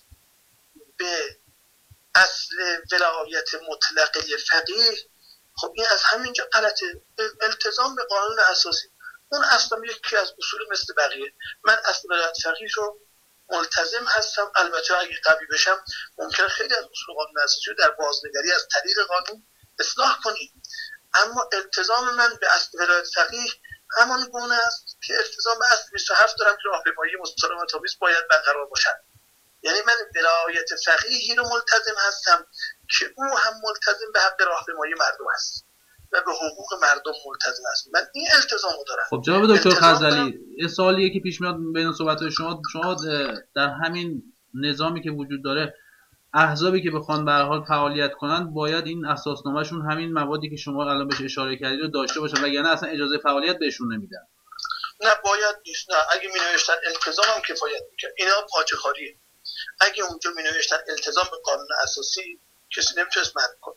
به اصل ولایت مطلقه فقیه، خب این از همینجا غلطه. التزام به قانون اساسی اون اصلا یکی از اصول مثل بقیه. من اصل ولایت فقیه رو ملتزم هستم. البته اگه قوی بشم ممکنه خیلی از اصول قانون اساسی رو در بازنگری از طریق قانون اصلاح کنیم، اما التزام من به اصل ولایت فقیه همان گونه است که التزام به اصل بیست و هفت دارم که راهپیمایی مسالمت آمیز باید برقرار باشد. یعنی من ولایت فقیهی رو ملتزم هستم که او هم ملتزم به حق راهپیمایی مردم است و به حقوق مردم ملتزم است. من این التزام رو دارم. خب جناب دکتر خزعلی، این سوالیه که پیش میاد بین صحبت‌های شما، شما در همین نظامی که وجود داره احزابی که بخوان به هر حال فعالیت کنن باید این اساسنامه‌شون همین موادی که شما الان بهش اشاره کردید رو داشته باشن، وگرنه اصلا اجازه فعالیت بهشون نمیدن. نه باید نیست. نه اگه می‌نوشتن التزام هم کفایت می‌کرد. اینا پاچه‌خواریه. اگه اونجا می‌نوشتن التزام به قانون اساسی کسی نمی‌تونست منع کنه.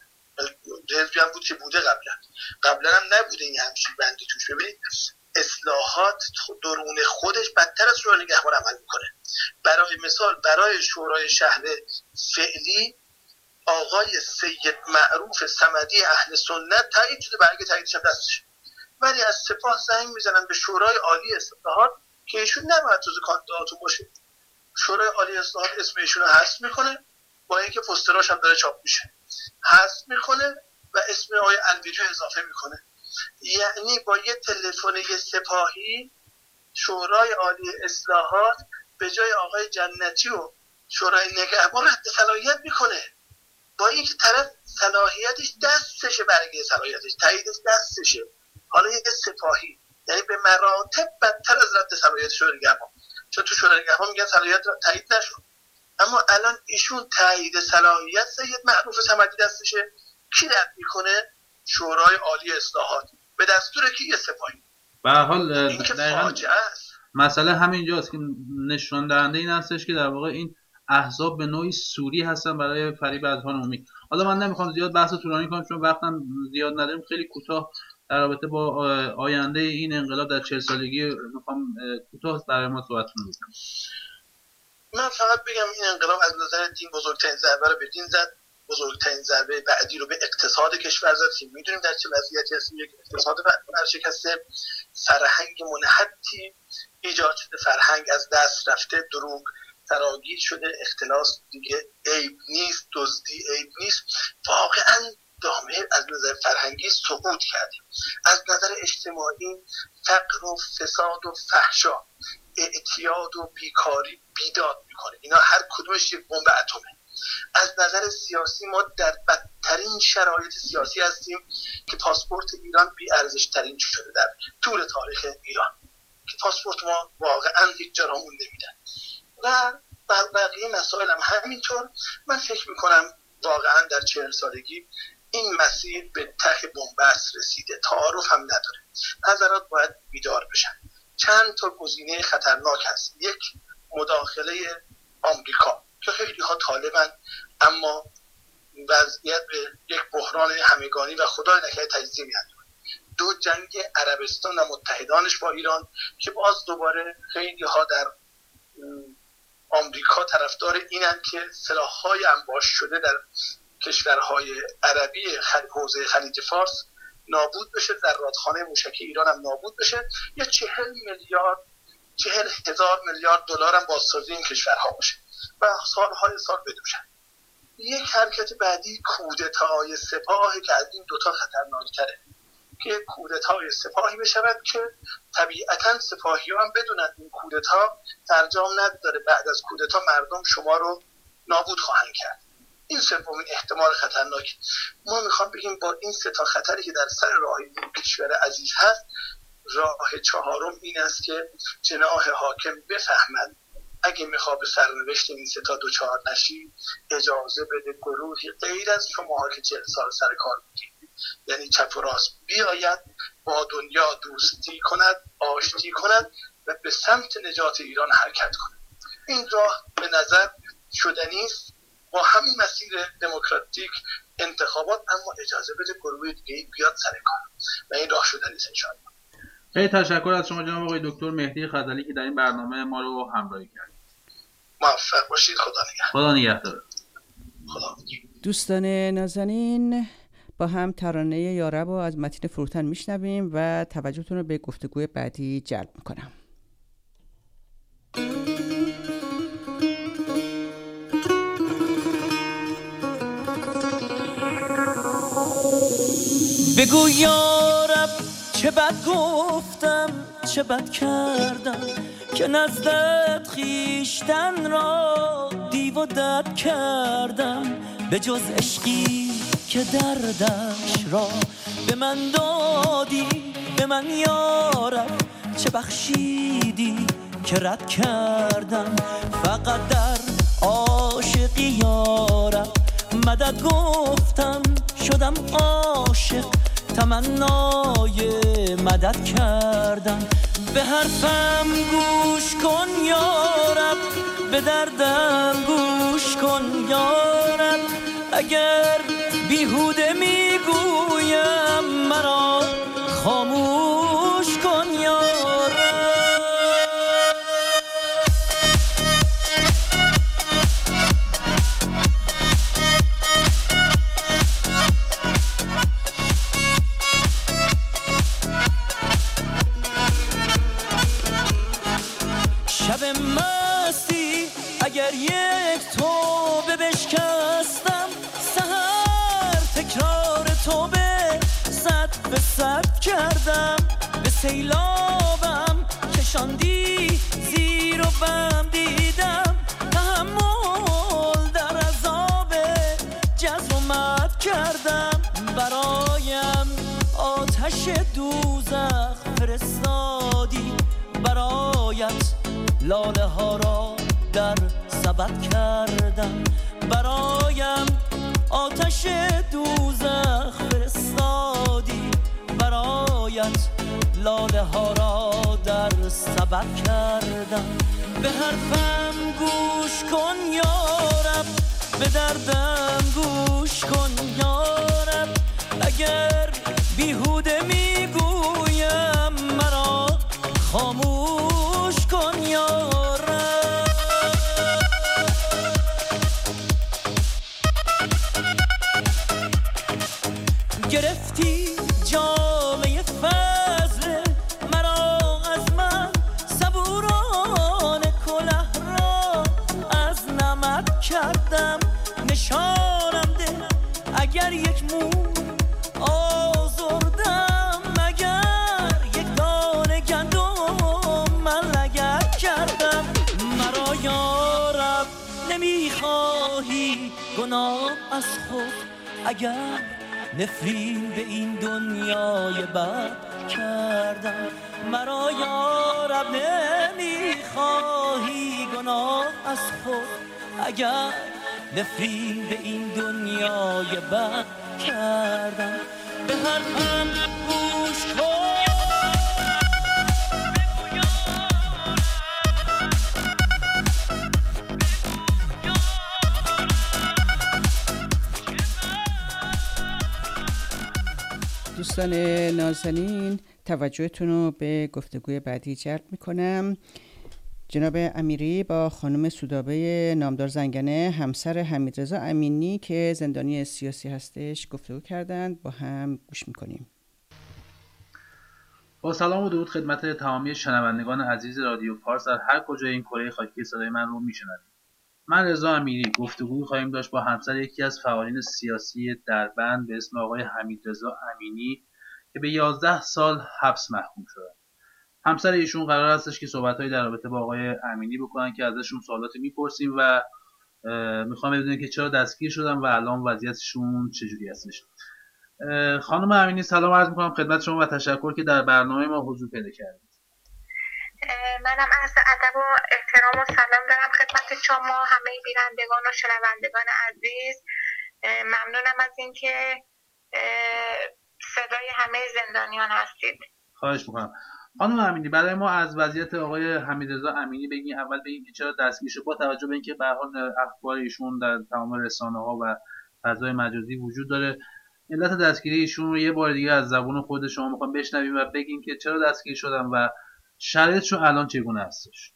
حزبی هم بود که بوده قبلا قبلا هم نبوده این همچین بندی توش. ببینید اصلاحات درون خودش بدتر از شورای نگهبان عمل میکنه. برای مثال برای شورای شهر فعلی آقای سید معروف صمدی اهل سنت تایید شده، برای تاییدش هم دستشه، ولی از سپاه زنگ میزنن به شورای عالی اصلاحات که ایشون نباید جزو کاندیداتون باشه. شورای عالی اصلاحات اسم ایشون رو حذف میکنه، با اینکه پوستراش هم داره چاپ میشه حذف میکنه و اسم آقای الویجو اضافه میکنه. یعنی با یه تلفن یه سپاهی شورای عالی اصلاحات به جای آقای جنتی و شورای نگهبان رد صلاحیت میکنه، با اینکه طرف صلاحیتش دستشه، برگه صلاحیتش تاییدش دستشه. حالا یه سپاهی یعنی به مراتب بدتر از رد صلاحیت شورای نگهبان، چون تو شورای نگهبان میگن صلاحیت تایید نشد، اما الان ایشون تایید صلاحیت سید معروف صمدی دستشه. کی رد میکنه؟ شورای عالی اصلاحات به دستور کی؟ یه سپاهی. به هر حال این که فاجعه است. مسئله همینجاست که نشون دهنده این هستش که در واقع این احزاب به نوعی سوری هستن برای فریب اذهان عمومی. حالا من نمیخوام زیاد بحث طولانی کنم چون وقتم زیاد نداریم، خیلی کوتاه در رابطه با آینده این انقلاب در چهل سالگی میخوام کوتاه برای ما صحبت کنم. من فقط بگم این انقلاب از نظر دین بزرگترین ضربه رو به دین زد، بزرگترین ضربه بعدی رو به اقتصاد کشور زد که میدونیم در چه وضعیتی هستیم. یک اقتصاد ورشکسته، فرهنگ منحطی ایجاد شده، فرهنگ از دست رفته، دروغ فراگیر شده، اختلاس دیگه عیب نیست، دزدی عیب نیست. واقعا جامعه از نظر فرهنگی سقوط کردیم. از نظر اجتماعی فقر و فساد و فحشا، اعتیاد و بیکاری بیداد میکنه. اینا هر کدومش یک بمب اتمه. از نظر سیاسی ما در بدترین شرایط سیاسی هستیم که پاسپورت ایران بی ارزش ترین شده در طول تاریخ ایران، که پاسپورت ما واقعا هیچ جا رامون نمیدن و بقیه مسائل هم همینطور. من فکر میکنم واقعا در چهل سالگی این مسیر به ته بنبست رسیده، تعارف هم نداره. حضرات باید بیدار بشن. چند تا گزینه خطرناک هست. یک، مداخله آمریکا که خیلی ها طالبن، اما وضعیت به یک بحران همگانی و خدای نکرده تجزیه می‌اندازه. دو، جنگ عربستان و متحدانش با ایران که باز دوباره خیلی ها در آمریکا طرفدار اینن که سلاح‌های انباش شده در کشورهای عربی حوزه خلیج فارس نابود بشه، ذراتخانه موشکی ایران هم نابود بشه، یا چهل میلیارد چهل هزار میلیارد دلار هم بازسازی این کشورها باشه و سالهای سال بدوشن. یک حرکت بعدی کودتای سپاه که از این دوتا خطرناکتره، که کودتای سپاهی بشود که طبیعتا سپاهی هم بدونن این کودتا ترجام نداره، بعد از کودتا مردم شما رو نابود خواهند کرد. این سومین احتمال خطرناک. ما میخوام بگیم با این سه تا خطری که در سر راه این کشور عزیز هست، راه چهارم این است که جناح حاکم بفهمند اگه میخواد به سرنوشت این سه تا دوچار نشی، اجازه بده گروهی غیر از شماها که چهل سال سر کار بودید، یعنی چپ و راست، بیاید با دنیا دوستی کند، آشتی کند و به سمت نجات ایران حرکت کند. این راه به نظر شدنی است با همین مسیر دموکراتیک انتخابات، اما اجازه بده گروه دیگه بیاد سر کار و این راه شدنی است انشاءالله. خیلی تشکر از شما جناب آقای دکتر مهدی خزعلی که در این برنامه ما رو همراهی کردید. موفق باشید. خدا نگهدار. خدا نگهدار. خدا. دوستان نازنین، با هم ترانه یارب رو از متین فروتن میشنویم و توجهتون رو به گفتگوی بعدی جلب میکنم. بگو یارب چه بد گفتم چه بد کردم که نزدت خیشتن را دیو و دد کردم، به جز عشقی که دردش را به من دادی، به من یارب چه بخشیدی که رد کردم. فقط در عاشقی یارب مدد گفتم، شدم عاشق تمنای مدد کردم. به حرفم گوش کن یارب، به دردم گوش کن یارب، اگر بیهوده میگویم مرا خاموش کن یارب. شب مستی اگر یک توبه بشکستم، سحر تکرار توبه صد به صد کردم. به سیلابم کشاندی زیر و بم دیدم، تحمل در عذاب جزر و مد کردم. برایم آتش دوزخ فرستادی، برایت لاله ها را در سبد کردم. برایم آتش دوزخ فرستادی، برایت لاله ها را در سبد کردم. به حرفم گوش کن یارب، به دردم گوش کن یارب، اگر بیهوده میگویم مرا خاموش کن یارب. گرفتی جامعه فضل مرا از من، صبوران کله را از نمد کردم. نشانم ده اگر یک مو آزردم، اگر یک دانه گندم من لگد کردم. مرا یارب نمیخواهی گناه از خود، اگر نفرین به این دنیای بد کردم. مرا یارب نمیخواهی گناه از خود، اگر نفرین به این دنیای بد کردم. به حرفم گوش کن دوستان نازنین، توجهتون رو به گفتگوی بعدی جلب میکنم. جناب امیری با خانم سودابه نامدار زنگنه، همسر حمیدرضا امینی که زندانی سیاسی هستش، گفتگو کردند. با هم گوش میکنیم. با سلام و درود خدمت تمامی شنوندگان عزیز رادیو پارس در هر کجای این کره خاکی صدای من رو میشنوید. من رضا امیری گفتگوی خواهیم داشت با همسر یکی از فعالین سیاسی دربند به اسم آقای حمیدرضا امینی که به یازده سال حبس محکوم شدند. همسر ایشون قرار هستش که صحبت‌هایی در رابطه با آقای امینی بکنن که ازشون سوالاتی میپرسیم و میخوام بدونیم که چرا دستگیر شدن و الان وضعیتشون چجوری هستش. خانم امینی سلام عرض میکنم خدمت شما و تشکر که در برنامه ما حضور پیدا کردید. منم عرض ادب و احترام و سلام دارم خدمت شما همه بینندگان و شنوندگان عزیز. ممنونم از اینکه صدای همه زندانیان هستید. خواهش میکنم. خانم امینی برای ما از وضعیت آقای حمیدرضا امینی بگین. اول بگین که چرا دستگیر شد، با توجه به اینکه به هر حال اخبار ایشون در تمام رسانه‌ها و فضای مجازی وجود داره. علت دستگیری ایشون رو یه بار دیگه از زبون خود شما میخوام بشنویم و بگین که چرا دستگیر شدن و شرایطشون الان چگونه هستش.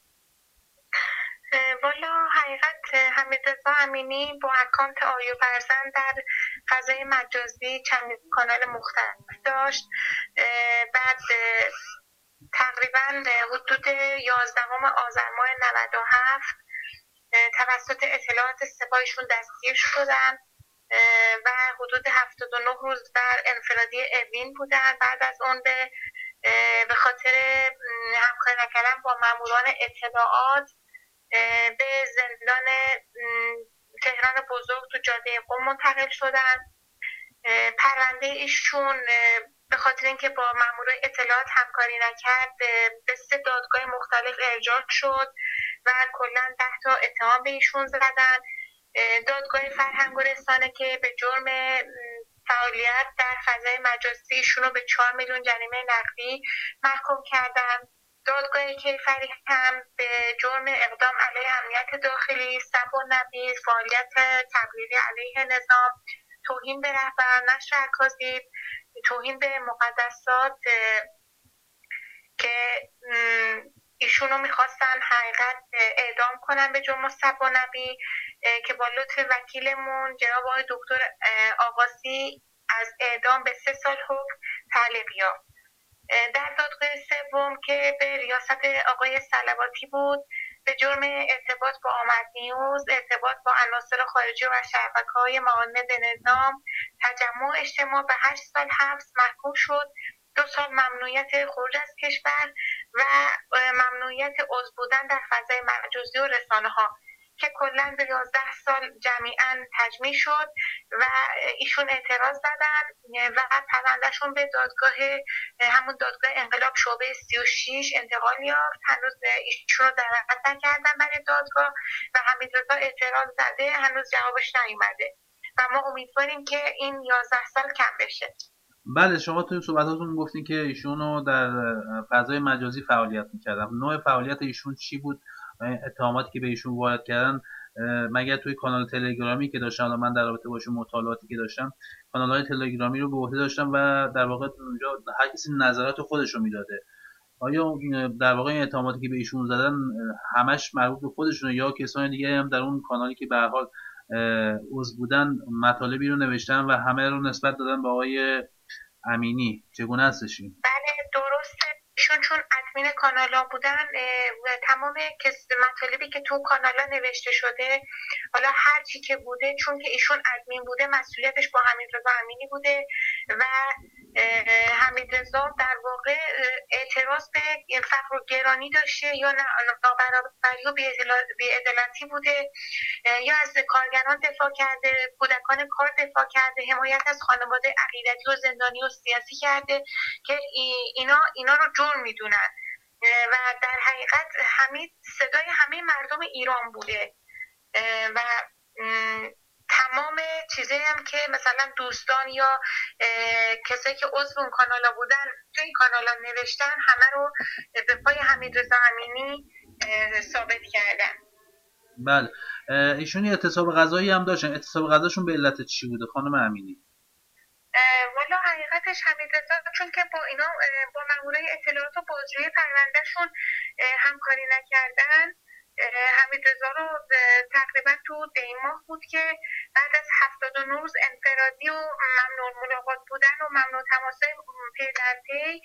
والا حقیقت حمیدرضا امینی با اکانت آیو فرزند در فضای مجازی چند کانال مختلف داشت. بعد تقریبا حدود یازدهم آذر ماه نود و هفت توسط اطلاعات سپاهشون دستگیر شدن و حدود هفتاد و نه روز در انفرادی اوین بودن. بعد از اون به به خاطر همکاری نکردن با ماموران اطلاعات به زندان تهران بزرگ تو جاده قم منتقل شدن. پرونده ایشون به خاطر اینکه با ماموران اطلاعات همکاری نکرد به سه دادگاه مختلف ارجاع شد و کلا ده تا اتهام به ایشون زدن. دادگاه فرهنگ و رسانه که به جرم فعالیت در فضای مجازی ایشون رو به چهار میلیون جریمه نقدی محکوم کردن. دادگاه کیفری هم به جرم اقدام علیه امنیت داخلی، سب و نبیذ، فعالیت تبلیغی علیه نظام، توهین به رهبر، نشر اکاذیب، توهین به مقدسات که ایشونو میخواستن حقیقت اعدام کنن به جرم سب و نبی که با لطف وکیلمون جناب آقای دکتر آقاسی از اعدام به سه سال حکم تعلیق یافت. در دادگاه سوم که به ریاست آقای صلواتی بود به جرم ارتباط با آمد نیوز، ارتباط با عناصر خارجی و شبکه‌های معاند نظام، تجمع اجتماع به هشت سال حبس محکوم شد. دو سال ممنوعیت خروج از کشور و ممنوعیت عضو بودن در فضای مجازی و رسانه ها که کلاً به یازده سال جمیعاً تجمیع شد و ایشون اعتراض زدن و پروندهشون به دادگاه همون دادگاه انقلاب شعبه سی و شش انتقال یافت. هنوز ایشون رو دعوت نکردن برای دادگاه و حمیدرضا اعتراض زده، هنوز جوابش نیومده و ما امیدواریم که این یازده سال کم بشه. بله، شما توی صحبتاتون گفتین که ایشونو در فضای مجازی فعالیت می‌کردن. نوع فعالیت ایشون چی بود؟ اتهاماتی که به ایشون وارد کردن مگر توی کانال تلگرامی که داشتن، من در رابطه باشون مطالعاتی که داشتم کانال‌های تلگرامی رو به عهده داشتم و در واقع اونجا هر کسی نظرات خودش رو میداده. آیا در واقع این اتهاماتی که به ایشون زدن همش مربوط به خودشونه یا کسان دیگه هم در اون کانالی که به هر حال عضو بودن مطالبی رو نوشتن و همه رو نسبت دادن به آقای امینی؟ چگونه هستش این؟ بله درسته. ایشون چون ادمین کانالا بودن تمام مطالبی که تو کانالا نوشته شده، حالا هر چی که بوده، چون که ایشون ادمین بوده مسئولیتش با حمیدرضا امینی بوده و حمیدرضا در واقع اعتراض به فقر و گرانی داشته یا نابرابری و بی‌عدالتی بوده یا از کارگران دفاع کرده، کودکان کار دفاع کرده، حمایت از خانواده عقیدتی و زندانی و سیاسی کرده که اینا اینا رو جرم میدونن و در حقیقت حمید صدای همه مردم ایران بوده و تمام چیزایی هم که مثلا دوستان یا کسایی که عضو اون کانالا بودن توی این کانالا نوشتن همه رو به پای حمیدرضا امینی ثابت کردن. بله، ایشون اعتصاب غذایی هم داشتن. اعتصاب غذاشون به علت چی بوده خانم امینی؟ والا حقیقتش حمیدرضا چون که با اینا با مامورای اطلاعات و بازجویی پروندهشون همکاری نکردن، حمیدرضا رو تقریبا تو دی ماه بود که بعد از هفتاد و نه روز انفرادی و ممنوع ملاقات بودن و ممنوع تماسای پی در پی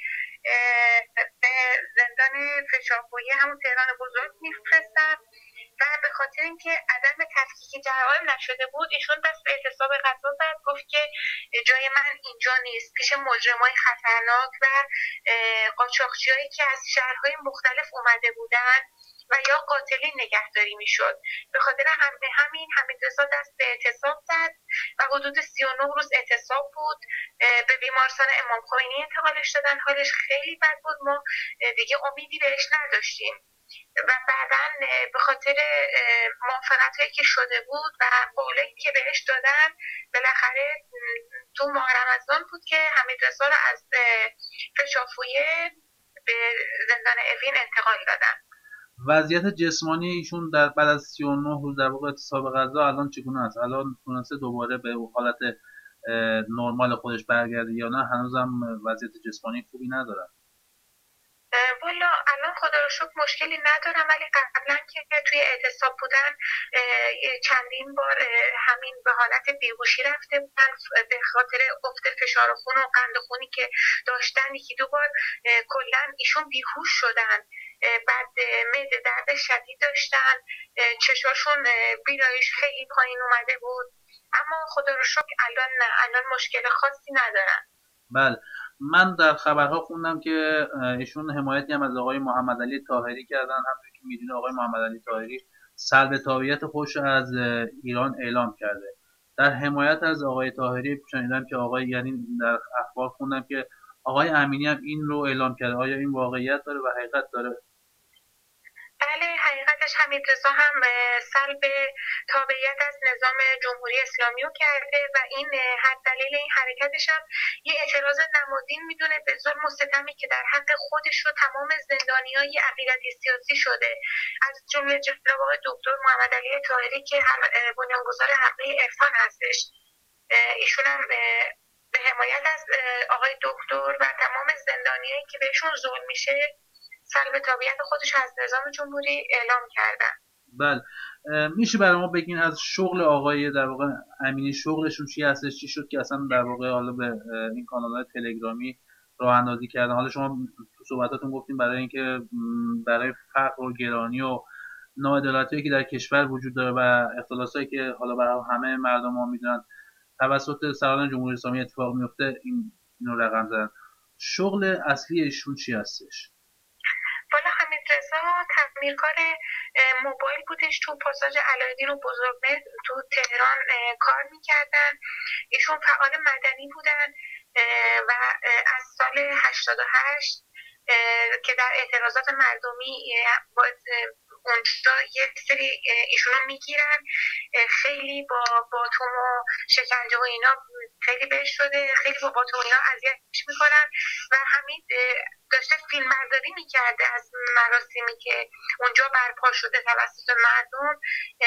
به زندان فشارخویی همون تهران بزرگ میفرستن و به خاطر اینکه عدم تفکیک جرائم نشده بود ایشون دست به اعتصاب غذا زد، گفت که جای من اینجا نیست، پیش مجرمای خطرناک و قاچاقچیایی که از شهرهای مختلف اومده بودن و یا قاتلین نگهداری میشد. به خاطر هم همین حمیدرضا دست به اعتصاب زد و حدود سی و نه روز اعتصاب بود. به بیمارستان امام خمینی انتقالش دادن، حالش خیلی بد بود، ما دیگه امیدی بهش نداشتیم و بعداً به خاطر موافقت‌هایی که شده بود و قولی که بهش دادن بالاخره تو ماه رمضان بود که حمیدرضا رو از فشارخویی به زندان اوین انتقال دادن. وضعیت جسمانی ایشون در بعد از سی و نه روز در واقع اعتصاب غذا الان چگونه است؟ الان تونسته دوباره به حالت نرمال خودش برگرده یا نه هنوزم وضعیت جسمانی خوبی نداره؟ والا الان خدا رو شکر مشکلی ندارم، ولی قبلا که توی اعتصاب بودن چندین بار همین به حالت بیهوشی رفته بودن به خاطر افت فشار خون و قند خونی که داشتن. یکی دو بار کلا ایشون بیهوش شدن، بعد معده درد شدید داشتن، چشاشون بیناییش خیلی پایین اومده بود. اما خدا رو شکر الان نه، الان مشکل خاصی ندارن. بله، من در خبرها خوندم که ایشون حمایتی هم از آقای محمد علی طاهری کردن. همونطور که میدونه آقای محمد علی طاهری سلب تابعیت خودش از ایران اعلام کرده. در حمایت از آقای طاهری شنیدم که آقای، یعنی در اخبار خوندم که آقای امینی هم این رو اعلام کرده. آیا این واقعیت داره و حقیقت داره؟ بله، حقیقتش حمیدرضا هم سلب تابعیت از نظام جمهوری اسلامی رو کرده و این حد دلیل این حرکتش هم یه اعتراض نمادین میدونه به ظلم و ستمی که در حق خودش و تمام زندانیای عقیدتی سیاسی شده، از جمله جناب آقای دکتر محمد علی طاهری که بنیانگذار حلقه عرفان هستش. ایشون هم به حمایت از آقای دکتر و تمام زندانیایی که بهشون ظلم میشه سلب تابعیت خودش از نظام جمهوری اعلام کردن. بله، میشه برای ما بگین از شغل آقای در واقع امینی شغلشون چی هستش، چی شد که اصلا در واقع حالا به این کانال‌های تلگرامی راه اندازی کردن؟ حالا شما تو صحبتاتون گفتین برای اینکه برای فقر و گرانی و ناعدالتی‌هایی که در کشور وجود داره و اختلاسایی که حالا برای همه مردم ها میدونن توسط سران جمهوری اسلامی اتفاق میفته، این اینو رقم زدن. شغل اصلی ایشون چی هستش؟ والا حمیدرضا تعمیرکار موبایل بودش تو پاساژ علایالدین و بزرگمهر تو تهران کار میکردن. ایشون فعال مدنی بودن و از سال هشتاد و هشت که در اعتراضات مردمی باید اونجا یک سری ایشونو میگیرن، خیلی با باتوم و شکنجه و اینا خیلی بهش شده، خیلی با باتوم و اینا اذیتش میکنن و همین داشته فیلم برداری میکرده از مراسمی که اونجا برپا شده توسط مردم.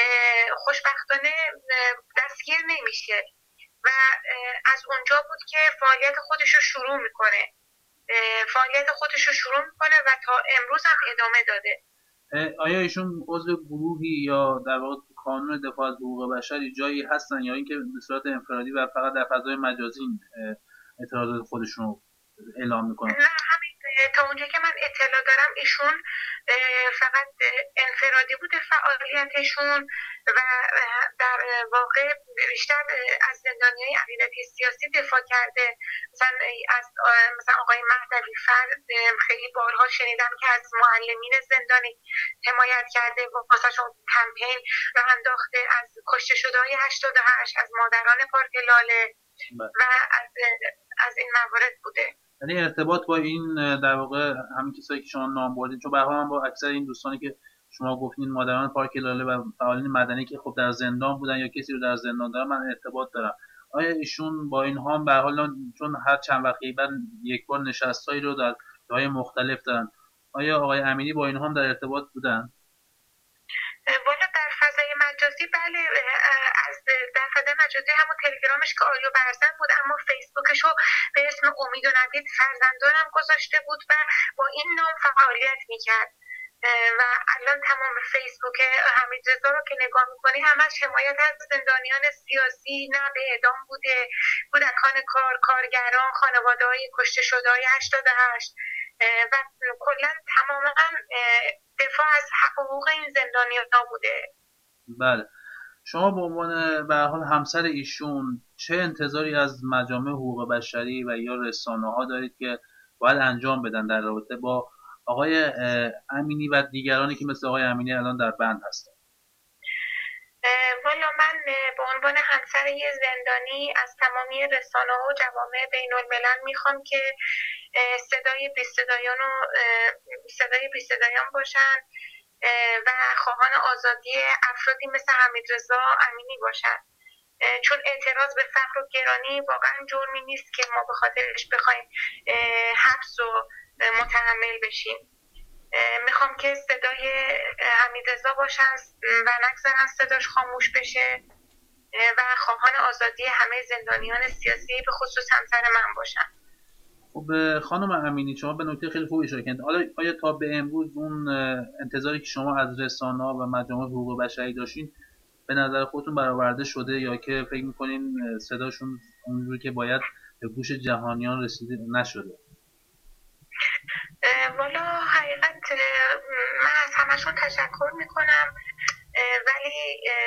خوشبختانه دستگیر نمیشه و از اونجا بود که فعالیت خودش رو شروع میکنه فعالیت خودش رو شروع میکنه و تا امروز هم ادامه داده. آیا ایشون عضو گروهی یا در واقع کانون دفاع از حقوق بشری جایی هستن یا اینکه به صورت انفرادی و فقط در فضای مجازی اعتراضات خودشون رو اعلام میکنن؟ نه، همین تا اونجا که من اطلاع دارم ایشون فقط انفرادی بوده فعالیتشون و در واقع بیشتر از زندانیای عقیدتی سیاسی دفاع کرده. مثلا از مثلا آقای مهدوی فرد خیلی بارها شنیدم که از معلمین زندانی حمایت کرده و واسهشون کمپین راه انداخته، از کشته شده‌های هشتاد و هشت، از مادران پارک لاله و از از این موارد بوده. یعنی ارتباط با این در واقع همین کسایی که شما نام بردید، چون به هر حال با اکثر این دوستانی که شما گفتین مادران پارک لاله و فعالین مدنی که خب در زندان بودن یا کسی رو در زندان دارن من ارتباط دارم. آیا ایشون با اینها به هر حال چون هر چند وقتی بعد یک بار نشستایی رو در جای مختلف دارن، آیا آقای امینی با اینها هم در ارتباط بودن؟ والا در فضای مجازی بله، از در فضای مجازی همون تلگرامش که آریو برزن بود، اما فیسبوکش رو به اسم امید و نوید فرزندانم گذاشته بود و با این نام فعالیت میکرد و الان تمام فیسبوک حمیدرضا رو که نگاه میکنی همش حمایت از زندانیان سیاسی، نه به اعدام بوده، کودکان کار، کارگران، خانواده‌های کشته شده‌های هشتاد و هشت و کلا تماما دفاع از حقوق این زندانیان بوده. بله، شما به عنوان به هر حال همسر ایشون چه انتظاری از مجامع حقوق بشری و یا رسانه‌ها دارید که باید انجام بدن در رابطه با آقای امینی و دیگرانی که مثل آقای امینی الان در بند هستن؟ والا من به عنوان همسر یه زندانی از تمامی رسانه‌ها و جوامع بین الملل میخوام که صدای بی صدایان و صدای بی صدایان باشن و خواهان آزادی افرادی مثل حمیدرضا امینی باشن، چون اعتراض به فقر و گرانی واقعا جرمی نیست که ما به خاطرش بخوایم حبس و متحمل بشیم. میخوام که صدای حمیدرضا باشن و نگذارن صداش خاموش بشه و خواهان آزادی همه زندانیان سیاسی به خصوص همسر من باشن. خب خانم امینی، شما به نکته خیلی خوبی اشاره کردید. حالا آیا تا به امروز اون انتظاری که شما از رسانه‌ها و مجامع حقوق بشری داشتین به نظر خودتون برآورده شده یا که فکر می‌کنین صداشون اونجوری که باید به گوش جهانیان رسیده نشده؟ والا حقیقت من از همشون تشکر میکنم، ولی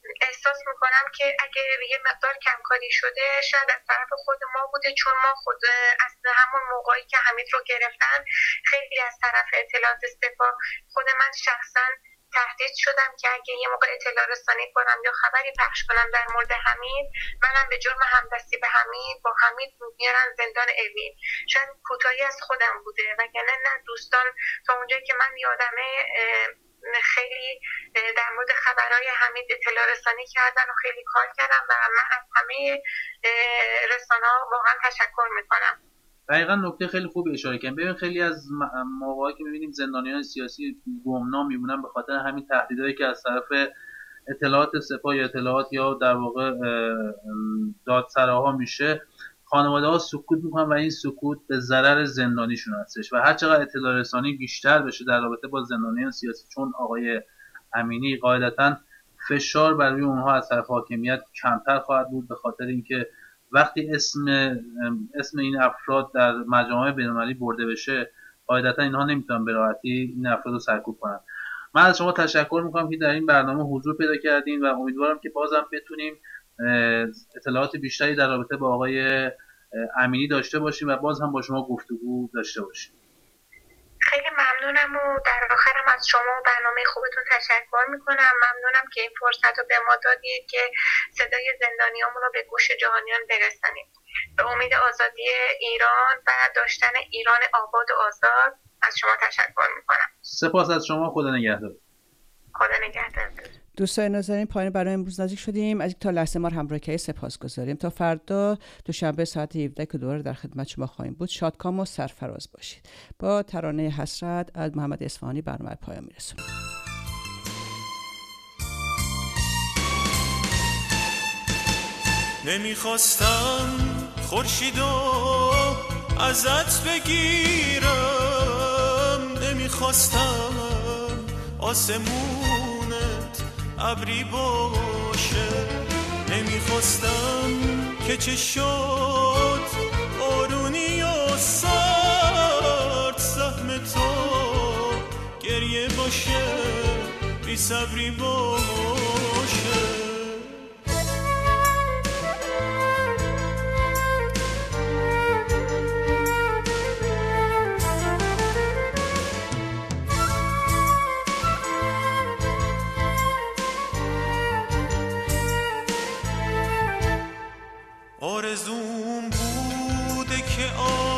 احساس میکنم که اگه یه مقدار کمکاری شده شاید از طرف خود ما بوده، چون ما خود از همون موقعی که حمید رو گرفتن خیلی از طرف اطلاعات سپاه خود من شخصا تهدید شدم که اگه یه موقع اطلاع رسانی کنم یا خبری پخش کنم در مورد حمید، منم به جرم همدستی به حمید با حمید میارن زندان اوین. شاید کوتاهی از خودم بوده وگرنه نه دوستان تا اونجایی که من یادمه خیلی در مورد خبرهای حمید اطلاع رسانی کردن و خیلی کار کردم و من از همه رسانه‌ها واقعا تشکر میکنم. دقیقا نکته خیلی خوبی اشاره کردن. ببین خیلی از موقعی که می‌بینیم زندانیان سیاسی گمنام میمونن به خاطر همین تهدیدایی که از طرف اطلاعات سپاه یا اطلاعات یا در واقع دادسراها میشه، خانواده‌ها سکوت میکنن و این سکوت به ضرر زندانیشون هستش و هر چقدر اطلاع رسانی بیشتر بشه در رابطه با زندانیان سیاسی، چون آقای امینی قاعدتاً فشار بر روی اونها از طرف حاکمیت کمتر خواهد بود، به خاطر اینکه وقتی اسم اسم این افراد در مجامع بین‌المللی برده بشه قاعدتاً اینها نمیتونن به راحتی این افراد رو سرکوب کنن. من از شما تشکر میکنم که در این برنامه حضور پیدا کردین و امیدوارم که بازم بتونیم اطلاعات بیشتری در رابطه با آقای امینی داشته باشیم و باز هم با شما گفتگو داشته باشیم. خیلی ممنونم و در آخرم از شما و برنامه خوبتون تشکر میکنم. ممنونم که این فرصت رو به ما دادید که صدای زندانیامون رو به گوش جهانیان برسانیم. به امید آزادی ایران و داشتن ایران آباد و آزاد از شما تشکر میکنم. سپاس از شما. خدا نگهدار. خدا نگهدار. دوستان ناظرین، پایان برنامه امروز نزدیک شدیم. از این تا لحظه ما همراه کردید سپاسگزاریم. تا فردا دوشنبه ساعت هفده که دوباره در خدمت شما خواهیم بود. شادکام و سرفراز باشید. با ترانه حسرت از محمد اصفهانی برنامه پایان میرسونیم. نمیخواستم خورشیدو ازت بگیرم، نمیخواستم آسمونت ابری باشه، نمیخواستم که چه شد بارونی و سرد سهم تو گریه باشه، بی صبری باشه. آرزوم بوده که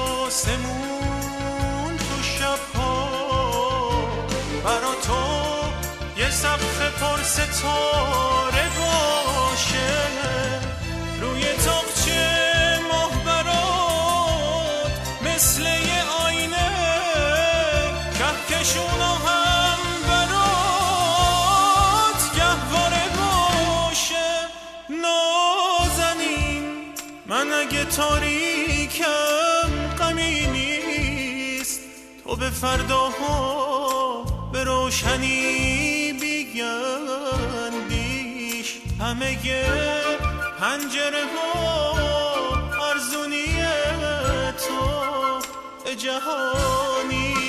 آسمون تو شبها برا تو یه سقف پر ستاره باشه، روی تاقچه ماه برات مثل یه آینه کهکشونا هم برات گهواره باشه. نازنین من اگه تاریکم غمی نیست، تو به فرداها به روشنی بیگندیش، همه پنجره ها ارزونی تو جهانی